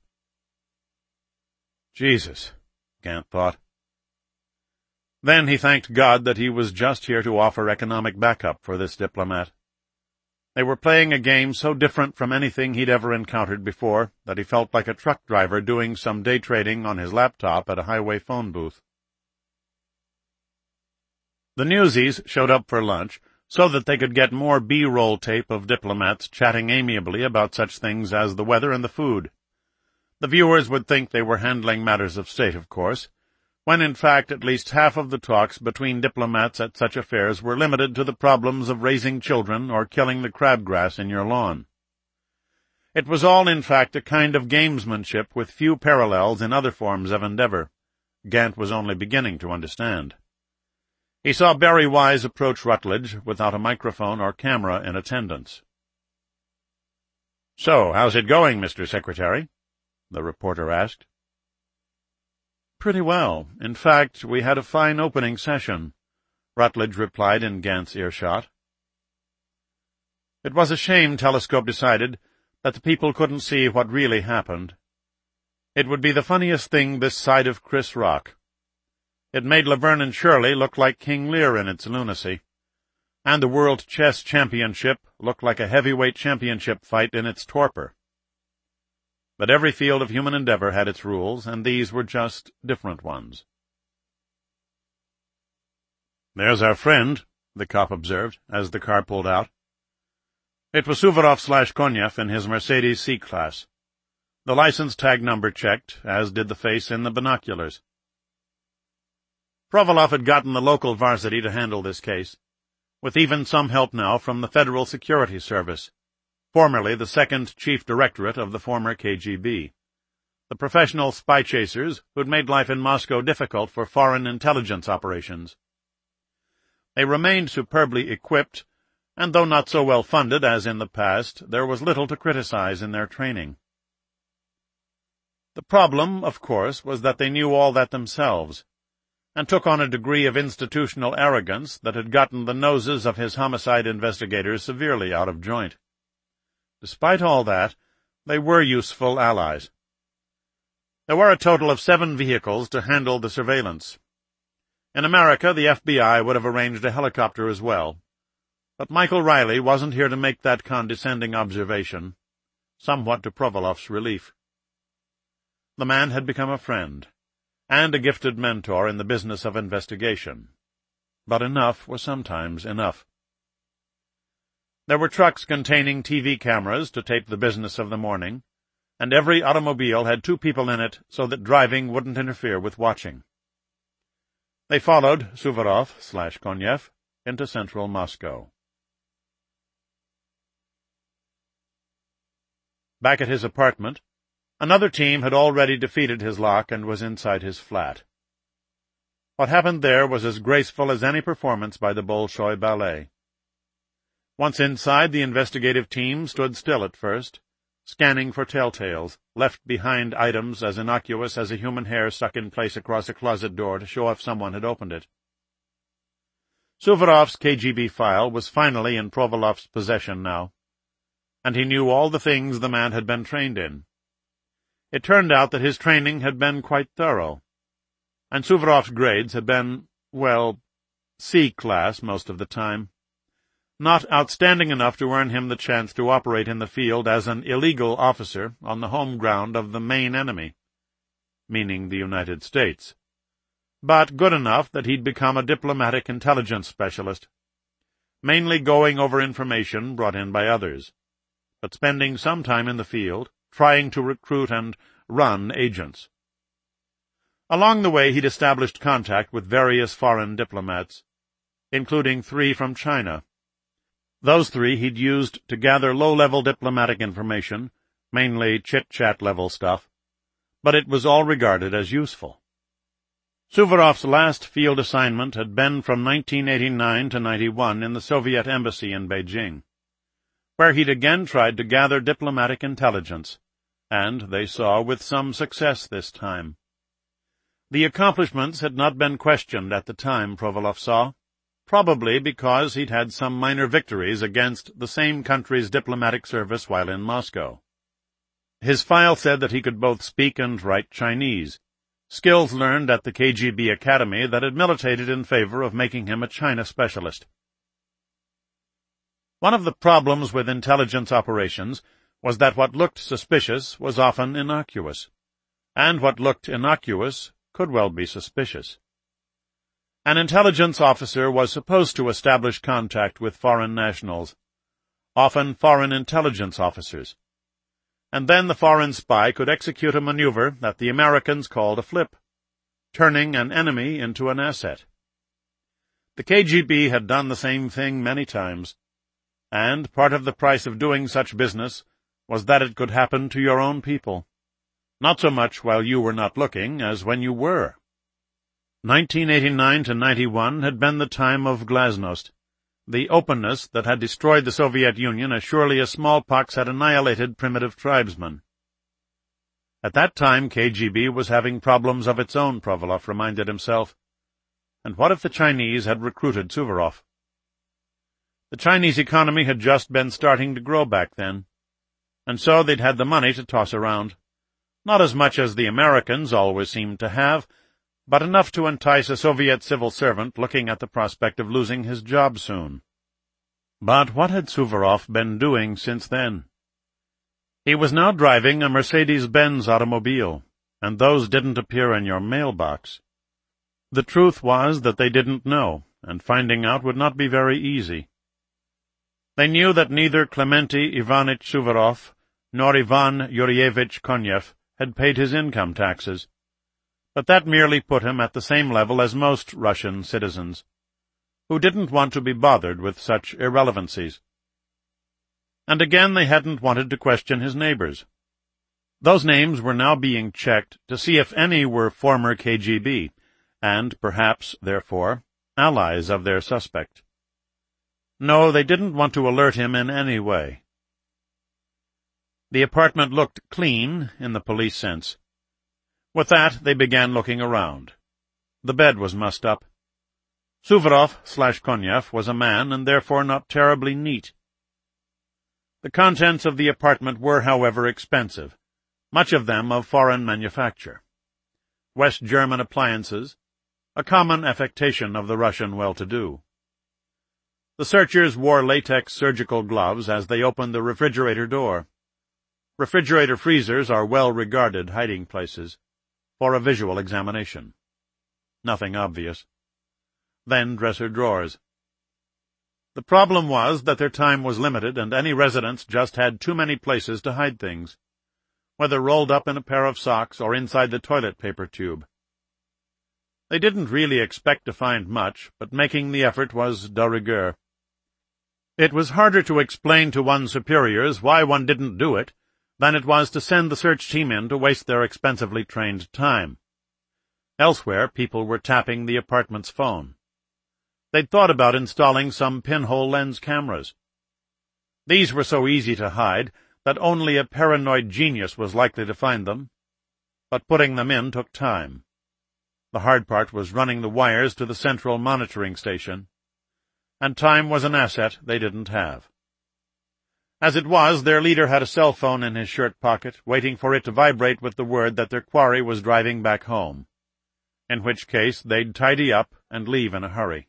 [SPEAKER 1] Jesus, Gant thought. Then he thanked God that he was just here to offer economic backup for this diplomat. They were playing a game so different from anything he'd ever encountered before that he felt like a truck driver doing some day trading on his laptop at a highway phone booth. The newsies showed up for lunch so that they could get more B-roll tape of diplomats chatting amiably about such things as the weather and the food. The viewers would think they were handling matters of state, of course, when in fact at least half of the talks between diplomats at such affairs were limited to the problems of raising children or killing the crabgrass in your lawn. It was all in fact a kind of gamesmanship with few parallels in other forms of endeavor. Gant was only beginning to understand. He saw Barry Wise approach Rutledge without a microphone or camera in attendance. "So, how's it going, Mister Secretary?" the reporter asked. "Pretty well. In fact, we had a fine opening session," Rutledge replied in Gant's earshot. It was a shame, Telescope decided, that the people couldn't see what really happened. It would be the funniest thing this side of Chris Rock. It made Laverne and Shirley look like King Lear in its lunacy, and the World Chess Championship look like a heavyweight championship fight in its torpor. But every field of human endeavor had its rules, and these were just different ones. "There's our friend," the cop observed, as the car pulled out. It was Suvorov slash Konyev in his Mercedes C-Class. The license tag number checked, as did the face in the binoculars. Provolov had gotten the local varsity to handle this case. with even some help now from the Federal Security Service, formerly the second Chief Directorate of the former K G B, the professional spy chasers who'd made life in Moscow difficult for foreign intelligence operations. They remained superbly equipped, and though not so well funded as in the past, there was little to criticize in their training. The problem, of course, was that they knew all that themselves, and took on a degree of institutional arrogance that had gotten the noses of his homicide investigators severely out of joint. Despite all that, they were useful allies. There were a total of seven vehicles to handle the surveillance. In America, the F B I would have arranged a helicopter as well, but Michael Riley wasn't here to make that condescending observation, somewhat to Provolov's relief. The man had become a friend, and a gifted mentor in the business of investigation. But enough was sometimes enough. There were trucks containing T V cameras to tape the business of the morning, and every automobile had two people in it so that driving wouldn't interfere with watching. They followed Suvorov slash Konyev into central Moscow. Back at his apartment, another team had already defeated his lock and was inside his flat. What happened there was as graceful as any performance by the Bolshoi Ballet. Once inside, the investigative team stood still at first, scanning for telltales, left behind items as innocuous as a human hair stuck in place across a closet door to show if someone had opened it. Suvorov's K G B file was finally in Provolov's possession now, and he knew all the things the man had been trained in. It turned out that his training had been quite thorough, and Suvorov's grades had been, well, C-class most of the time. Not outstanding enough to earn him the chance to operate in the field as an illegal officer on the home ground of the main enemy, meaning the United States, but good enough that he'd become a diplomatic intelligence specialist, mainly going over information brought in by others, but spending some time in the field, trying to recruit and run agents. Along the way he'd established contact with various foreign diplomats, including three from China. Those three he'd used to gather low-level diplomatic information, mainly chit-chat-level stuff, but it was all regarded as useful. Suvorov's last field assignment had been from nineteen eighty-nine to ninety-one in the Soviet embassy in Beijing, where he'd again tried to gather diplomatic intelligence, and, they saw, with some success this time. The accomplishments had not been questioned at the time, Provolov saw, probably because he'd had some minor victories against the same country's diplomatic service while in Moscow. His file said that he could both speak and write Chinese, skills learned at the K G B Academy that had militated in favor of making him a China specialist. One of the problems with intelligence operations was that what looked suspicious was often innocuous, and what looked innocuous could well be suspicious. An intelligence officer was supposed to establish contact with foreign nationals, often foreign intelligence officers, and then the foreign spy could execute a maneuver that the Americans called a flip, turning an enemy into an asset. The K G B had done the same thing many times, and part of the price of doing such business was that it could happen to your own people, not so much while you were not looking as when you were. nineteen eighty-nine to ninety-one had been the time of glasnost, the openness that had destroyed the Soviet Union as surely as smallpox had annihilated primitive tribesmen. At that time K G B was having problems of its own, Provolov reminded himself. And what if the Chinese had recruited Suvorov? The Chinese economy had just been starting to grow back then, and so they'd had the money to toss around. Not as much as the Americans always seemed to have, but enough to entice a Soviet civil servant looking at the prospect of losing his job soon. But what had Suvorov been doing since then? He was now driving a Mercedes-Benz automobile, and those didn't appear in your mailbox. The truth was that they didn't know, and finding out would not be very easy. They knew that neither Clementy Ivanitch Suvorov nor Ivan Yurievich Konyev had paid his income taxes, but that merely put him at the same level as most Russian citizens, who didn't want to be bothered with such irrelevancies. And again they hadn't wanted to question his neighbors. Those names were now being checked to see if any were former K G B, and perhaps, therefore, allies of their suspect. No, they didn't want to alert him in any way. The apartment looked clean, in the police sense. With that, they began looking around. The bed was mussed up. Suvorov slash Konyev was a man, and therefore not terribly neat. The contents of the apartment were, however, expensive, much of them of foreign manufacture. West German appliances, a common affectation of the Russian well-to-do. The searchers wore latex surgical gloves as they opened the refrigerator door. Refrigerator freezers are well-regarded hiding places for a visual examination. Nothing obvious. Then dresser drawers. The problem was that their time was limited, and any residents just had too many places to hide things, whether rolled up in a pair of socks or inside the toilet paper tube. They didn't really expect to find much, but making the effort was de rigueur. It was harder to explain to one's superiors why one didn't do it than it was to send the search team in to waste their expensively trained time. Elsewhere, people were tapping the apartment's phone. They'd thought about installing some pinhole lens cameras. These were so easy to hide that only a paranoid genius was likely to find them, but putting them in took time. The hard part was running the wires to the central monitoring station, and time was an asset they didn't have. As it was, their leader had a cell phone in his shirt pocket, waiting for it to vibrate with the word that their quarry was driving back home, in which case they'd tidy up and leave in a hurry.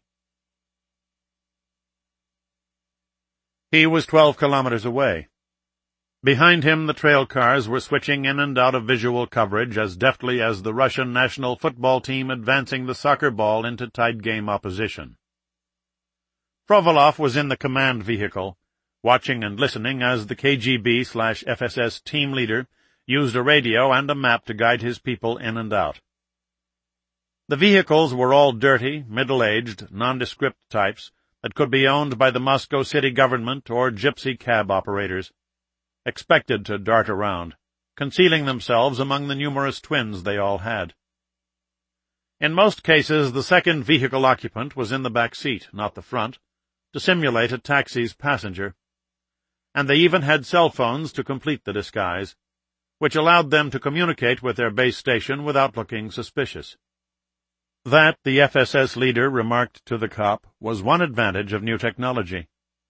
[SPEAKER 1] He was twelve kilometers away. Behind him, the trail cars were switching in and out of visual coverage as deftly as the Russian national football team advancing the soccer ball into tight-game opposition. Frovolov was in the command vehicle, watching and listening as the K G B slash F S S team leader used a radio and a map to guide his people in and out. The vehicles were all dirty, middle-aged, nondescript types that could be owned by the Moscow city government or gypsy cab operators, expected to dart around, concealing themselves among the numerous twins they all had. In most cases, the second vehicle occupant was in the back seat, not the front, to simulate a taxi's passenger, and they even had cell phones to complete the disguise, which allowed them to communicate with their base station without looking suspicious. That, the F S S leader remarked to the cop, was one advantage of new technology.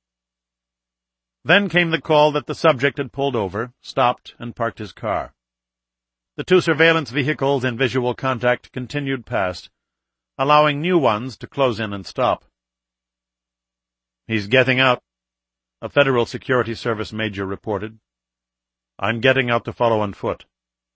[SPEAKER 1] Then came the call that the subject had pulled over, stopped, and parked his car. The two surveillance vehicles in visual contact continued past, allowing new ones to close in and stop. "He's getting out," a Federal Security Service major reported. "I'm getting out to follow on foot."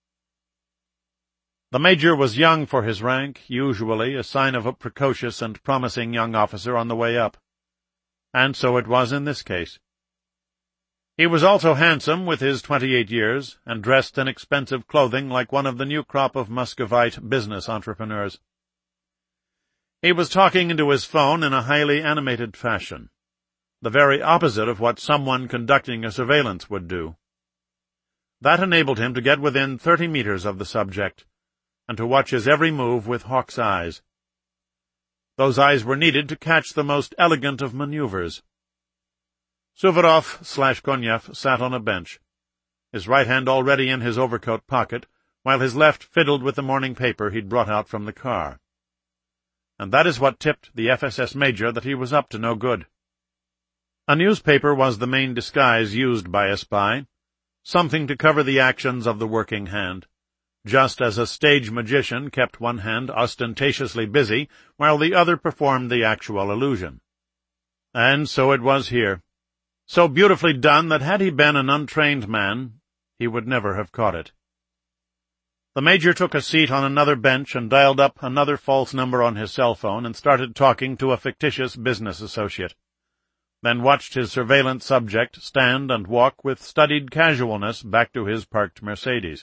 [SPEAKER 1] The major was young for his rank, usually a sign of a precocious and promising young officer on the way up. And so it was in this case. He was also handsome with his twenty-eight years, and dressed in expensive clothing like one of the new crop of Muscovite business entrepreneurs. He was talking into his phone in a highly animated fashion, the very opposite of what someone conducting a surveillance would do. That enabled him to get within thirty meters of the subject, and to watch his every move with hawk's eyes. Those eyes were needed to catch the most elegant of maneuvers. Suvorov slash Konyev sat on a bench, his right hand already in his overcoat pocket, while his left fiddled with the morning paper he'd brought out from the car. And that is what tipped the F S S major that he was up to no good. A newspaper was the main disguise used by a spy, something to cover the actions of the working hand, just as a stage magician kept one hand ostentatiously busy while the other performed the actual illusion. And so it was here, so beautifully done that had he been an untrained man, he would never have caught it. The major took a seat on another bench and dialed up another false number on his cell phone and started talking to a fictitious business associate, then watched his surveillance subject stand and walk with studied casualness back to his parked Mercedes.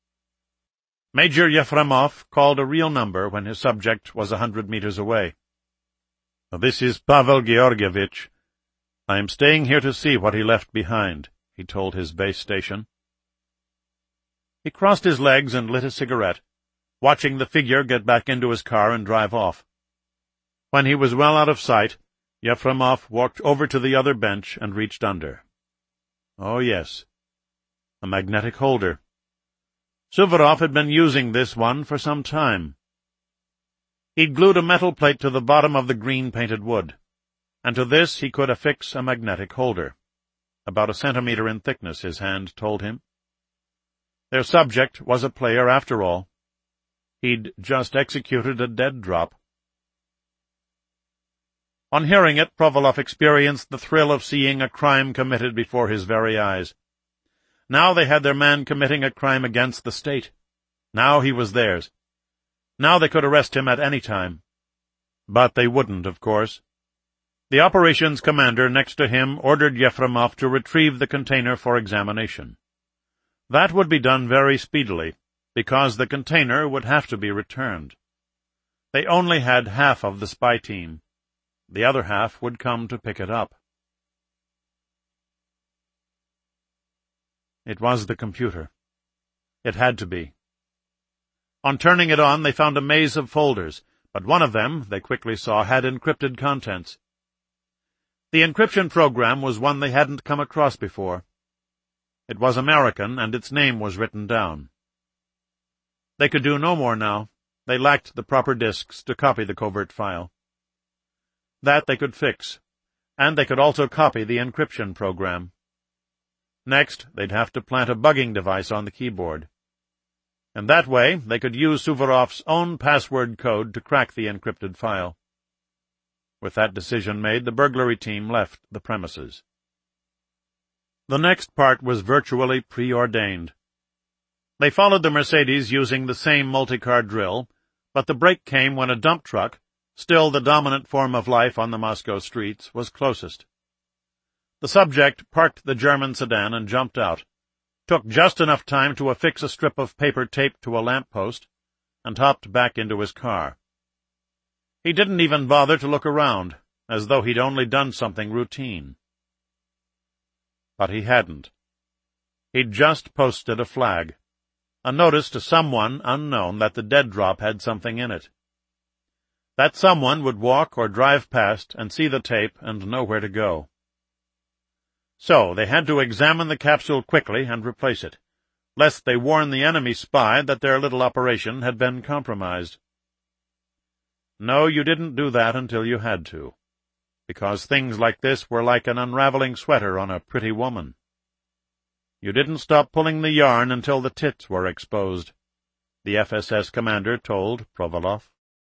[SPEAKER 1] Major Yefremov called a real number when his subject was a hundred meters away. "This is Pavel Georgievitch. I am staying here to see what he left behind," he told his base station. He crossed his legs and lit a cigarette, watching the figure get back into his car and drive off. When he was well out of sight, Yefremov walked over to the other bench and reached under. Oh, yes, a magnetic holder. Suvorov had been using this one for some time. He'd glued a metal plate to the bottom of the green-painted wood, and to this he could affix a magnetic holder, about a centimeter in thickness, his hand told him. Their subject was a player after all. He'd just executed a dead drop. On hearing it, Provolov experienced the thrill of seeing a crime committed before his very eyes. Now they had their man committing a crime against the state. Now he was theirs. Now they could arrest him at any time. But they wouldn't, of course. The operations commander next to him ordered Yefremov to retrieve the container for examination. That would be done very speedily, because the container would have to be returned. They only had half of the spy team. The other half would come to pick it up. It was the computer. It had to be. On turning it on, they found a maze of folders, but one of them, they quickly saw, had encrypted contents. The encryption program was one they hadn't come across before. It was American, and its name was written down. They could do no more now. They lacked the proper disks to copy the covert file. That they could fix, and they could also copy the encryption program. Next, they'd have to plant a bugging device on the keyboard. And that way, they could use Suvorov's own password code to crack the encrypted file. With that decision made, the burglary team left the premises. The next part was virtually preordained. They followed the Mercedes using the same multi-car drill, but the break came when a dump truck, still the dominant form of life on the Moscow streets, was closest. The subject parked the German sedan and jumped out, took just enough time to affix a strip of paper tape to a lamp-post, and hopped back into his car. He didn't even bother to look around, as though he'd only done something routine. But he hadn't. He'd just posted a flag, a notice to someone unknown that the dead drop had something in it. That someone would walk or drive past and see the tape and know where to go. So they had to examine the capsule quickly and replace it, lest they warn the enemy spy that their little operation had been compromised. No, you didn't do that until you had to, because things like this were like an unraveling sweater on a pretty woman. You didn't stop pulling the yarn until the tits were exposed, the F S S commander told Provolov.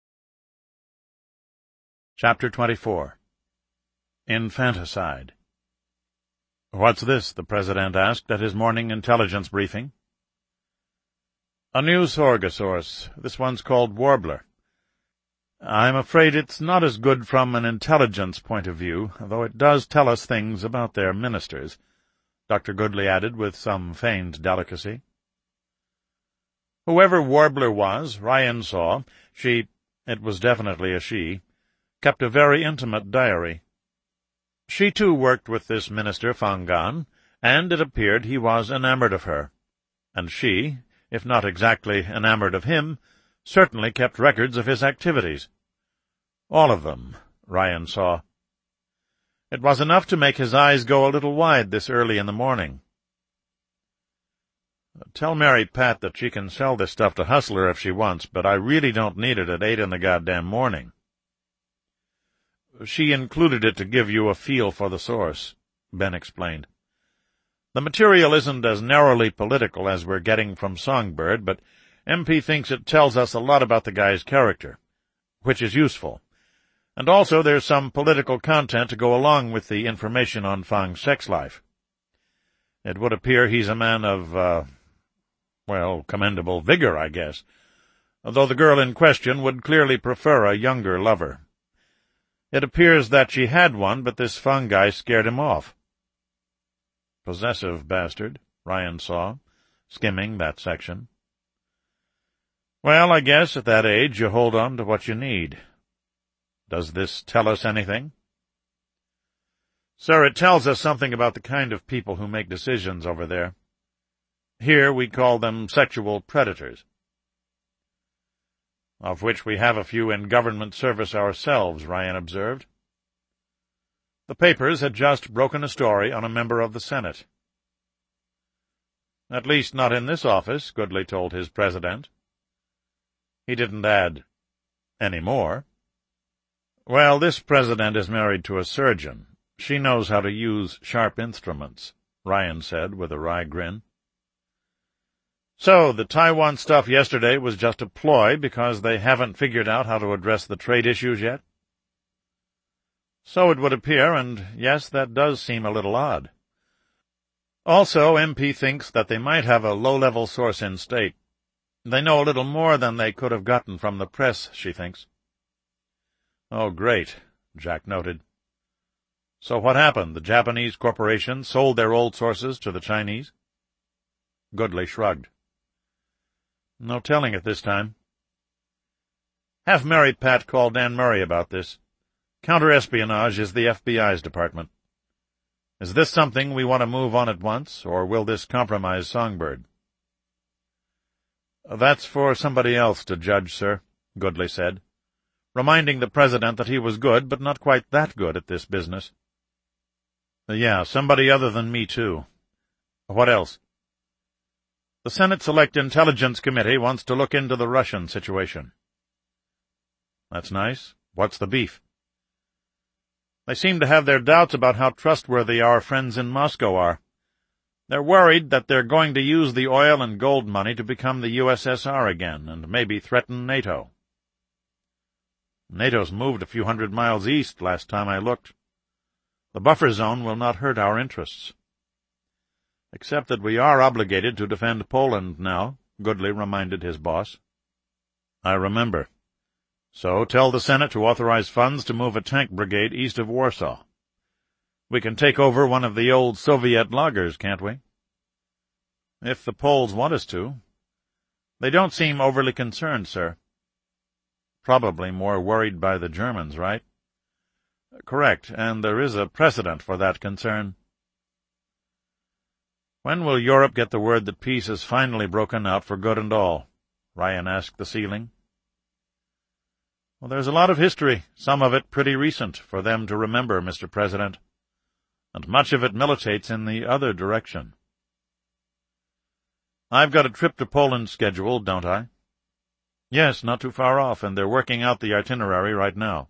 [SPEAKER 1] Chapter twenty-four. Infanticide. "What's this?" the President asked at his morning intelligence briefing. "A new Sorga source. This one's called Warbler. I'm afraid it's not as good from an intelligence point of view, though it does tell us things about their ministers," Doctor Goodley added with some feigned delicacy. Whoever Warbler was, Ryan saw, she, it was definitely a she, kept a very intimate diary. She too worked with this minister Fangan, and it appeared he was enamored of her, and she, if not exactly enamored of him, certainly kept records of his activities. All of them, Ryan saw. It was enough to make his eyes go a little wide this early in the morning. "Tell Mary Pat that she can sell this stuff to Hustler if she wants, but I really don't need it at eight in the goddamn morning." "She included it to give you a feel for the source," Ben explained. "The material isn't as narrowly political as we're getting from Songbird, but M P thinks it tells us a lot about the guy's character, which is useful. And also there's some political content to go along with the information on Fang's sex life. It would appear he's a man of, uh, well, commendable vigor, I guess, though the girl in question would clearly prefer a younger lover. It appears that she had one, but this Fang guy scared him off." "Possessive bastard," Ryan saw, skimming that section. "Well, I guess at that age you hold on to what you need." Does this tell us anything?" "Sir, it tells us something about the kind of people who make decisions over there. Here we call them sexual predators." "Of which we have a few in government service ourselves," Ryan observed. The papers had just broken a story on a member of the Senate. "At least not in this office," Goodley told his president. He didn't add, "any more." "Well, this president is married to a surgeon. She knows how to use sharp instruments," Ryan said with a wry grin. "So, the Taiwan stuff yesterday was just a ploy because they haven't figured out how to address the trade issues yet?" "So it would appear, and yes, that does seem a little odd. Also, M P thinks that they might have a low-level source in state. They know a little more than they could have gotten from the press, she thinks." "Oh, great," Jack noted. "So what happened? The Japanese corporations sold their old sources to the Chinese?" Goodley shrugged. "No telling at this time. Have Mary Pat call Dan Murray about this. Counter-espionage is the F B I's department. Is this something we want to move on at once, or will this compromise Songbird?" "That's for somebody else to judge, sir," Goodley said, reminding the president that he was good, but not quite that good at this business. "Yeah, somebody other than me, too. What else?" "The Senate Select Intelligence Committee wants to look into the Russian situation." "That's nice. What's the beef?" "They seem to have their doubts about how trustworthy our friends in Moscow are. They're worried that they're going to use the oil and gold money to become the U S S R again and maybe threaten NATO." "NATO's moved a few hundred miles east last time I looked. The buffer zone will not hurt our interests." "Except that we are obligated to defend Poland now," Goodley reminded his boss. "I remember. So tell the Senate to authorize funds to move a tank brigade east of Warsaw. We can take over one of the old Soviet lagers, can't we?" "If the Poles want us to. They don't seem overly concerned, sir." "Probably more worried by the Germans, right?" "Correct, and there is a precedent for that concern." "When will Europe get the word that peace has finally broken out for good and all?" Ryan asked the ceiling. "Well, there's a lot of history, some of it pretty recent, for them to remember, Mister President, and much of it militates in the other direction." "I've got a trip to Poland scheduled, don't I?" "Yes, not too far off, and they're working out the itinerary right now."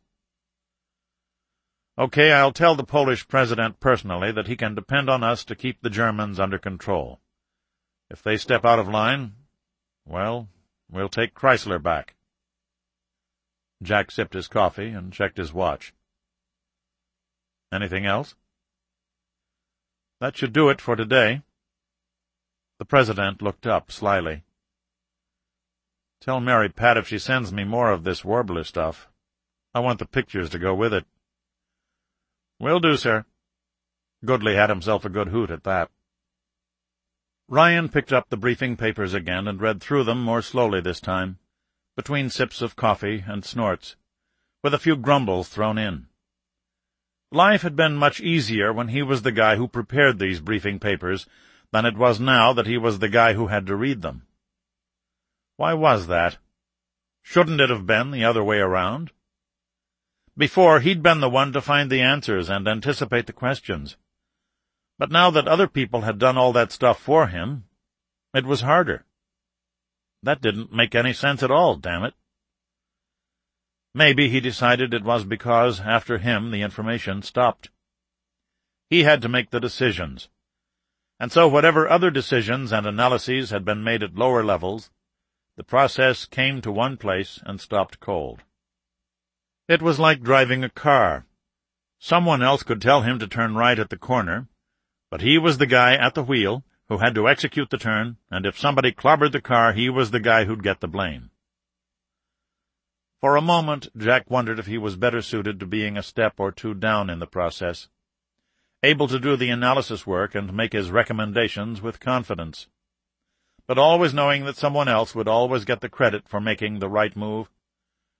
[SPEAKER 1] "Okay, I'll tell the Polish president personally that he can depend on us to keep the Germans under control. If they step out of line, well, we'll take Chrysler back." Jack sipped his coffee and checked his watch. "Anything else?" "That should do it for today." The president looked up slyly. "Tell Mary Pat if she sends me more of this warbler stuff. I want the pictures to go with it." "Will do, sir." Goodley had himself a good hoot at that. Ryan picked up the briefing papers again and read through them more slowly this time, between sips of coffee and snorts, with a few grumbles thrown in. Life had been much easier when he was the guy who prepared these briefing papers than it was now that he was the guy who had to read them. Why was that? Shouldn't it have been the other way around? Before, he'd been the one to find the answers and anticipate the questions. But now that other people had done all that stuff for him, it was harder. That didn't make any sense at all, damn it. Maybe he decided it was because, after him, the information stopped. He had to make the decisions. And so whatever other decisions and analyses had been made at lower levels, the process came to one place and stopped cold. It was like driving a car. Someone else could tell him to turn right at the corner, but he was the guy at the wheel who had to execute the turn, and if somebody clobbered the car, he was the guy who'd get the blame. For a moment, Jack wondered if he was better suited to being a step or two down in the process, able to do the analysis work and make his recommendations with confidence, but always knowing that someone else would always get the credit for making the right move,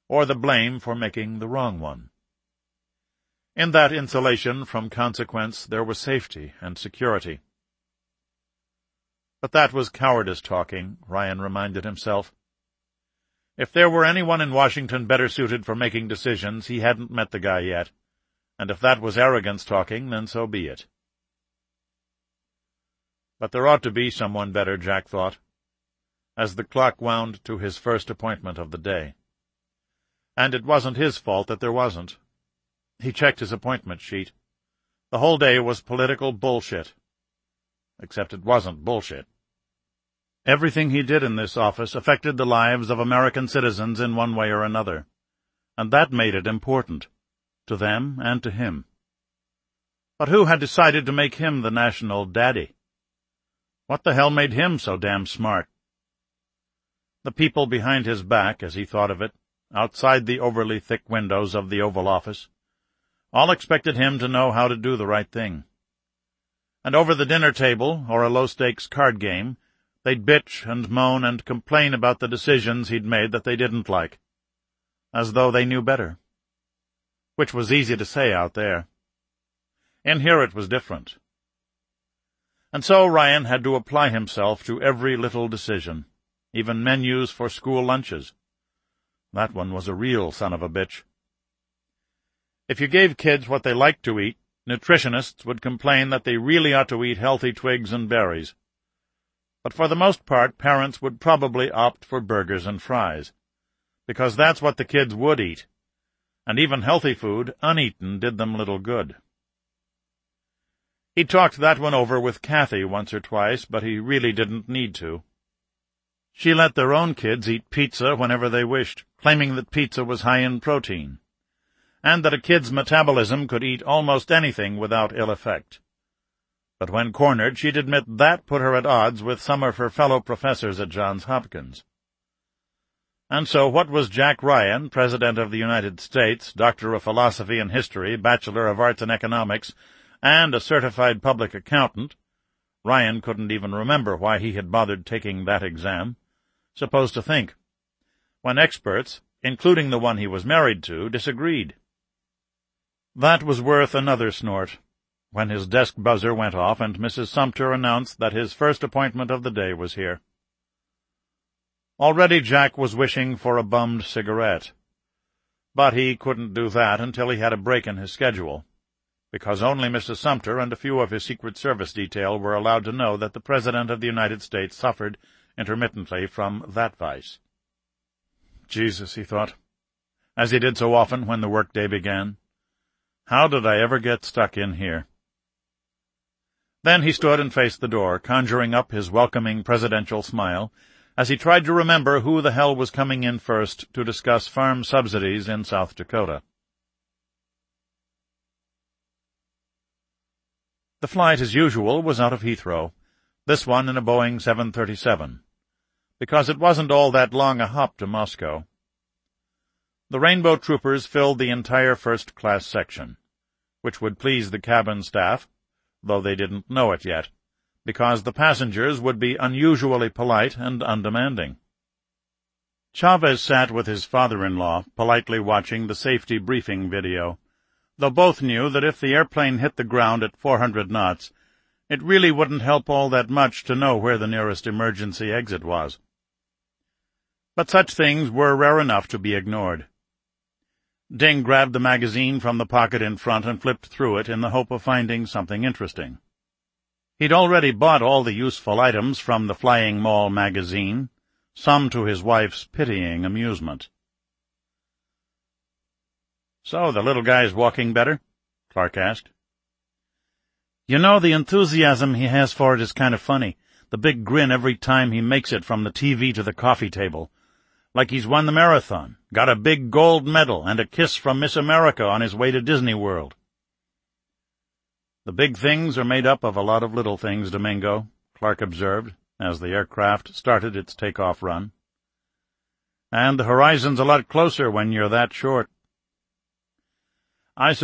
[SPEAKER 2] or the blame for making the wrong one. In that insulation from consequence there was safety and security. But that was cowardice talking, Ryan reminded himself. If there were anyone in Washington better suited for making decisions, he hadn't met the guy yet, and if that was arrogance talking, then so be it. But there ought to be someone better, Jack thought, as the clock wound to his first appointment of the day. And it wasn't his fault that there wasn't. He checked his appointment sheet. The whole day was political bullshit. Except it wasn't bullshit. Everything he did in this office affected the lives of American citizens in one way or another, and that made it important, to them and to him. But who had decided to make him the national daddy? What the hell made him so damn smart? The people behind his back, as he thought of it, outside the overly thick windows of the Oval Office, all expected him to know how to do the right thing. And over the dinner table, or a low-stakes card game, they'd bitch and moan and complain about the decisions he'd made that they didn't like, as though they knew better. Which was easy to say out there. In here it was different. And so Ryan had to apply himself to every little decision, even menus for school lunches. That one was a real son of a bitch. If you gave kids what they liked to eat, nutritionists would complain that they really ought to eat healthy twigs and berries. But for the most part, parents would probably opt for burgers and fries, because that's what the kids would eat, and even healthy food, uneaten, did them little good. He talked that one over with Kathy once or twice, but he really didn't need to. She let their own kids eat pizza whenever they wished, claiming that pizza was high in protein, and that a kid's metabolism could eat almost anything without ill effect. But when cornered, she'd admit that put her at odds with some of her fellow professors at Johns Hopkins. And so what was Jack Ryan, President of the United States, Doctor of Philosophy and History, Bachelor of Arts and Economics, and a certified public accountant — Ryan couldn't even remember why he had bothered taking that exam — supposed to think, when experts, including the one he was married to, disagreed? That was worth another snort, when his desk buzzer went off and Missus Sumter announced that his first appointment of the day was here. Already Jack was wishing for a bummed cigarette, but he couldn't do that until he had a break in his schedule, because only Missus Sumter and a few of his Secret Service detail were allowed to know that the President of the United States suffered intermittently from that vice. Jesus, he thought, as he did so often when the workday began, how did I ever get stuck in here? Then he stood and faced the door, conjuring up his welcoming presidential smile, as he tried to remember who the hell was coming in first to discuss farm subsidies in South Dakota. The flight, as usual, was out of Heathrow, this one in a Boeing seven thirty-seven, because it wasn't all that long a hop to Moscow. The Rainbow Troopers filled the entire first-class section, which would please the cabin staff, though they didn't know it yet, because the passengers would be unusually polite and undemanding. Chavez sat with his father-in-law, politely watching the safety briefing video, though both knew that if the airplane hit the ground at four hundred knots, it really wouldn't help all that much to know where the nearest emergency exit was. But such things were rare enough to be ignored. Ding grabbed the magazine from the pocket in front and flipped through it in the hope of finding something interesting. He'd already bought all the useful items from the Flying Mall magazine, some to his wife's pitying amusement. "So the little guy's walking better?" Clark asked. "You know, the enthusiasm he has for it is kind of funny, the big grin every time he makes it from the T V to the coffee table. Like he's won the marathon, got a big gold medal, and a kiss from Miss America on his way to Disney World." "The big things are made up of a lot of little things, Domingo," Clark observed, as the aircraft started its takeoff run. "And the horizon's a lot closer when you're that short." "I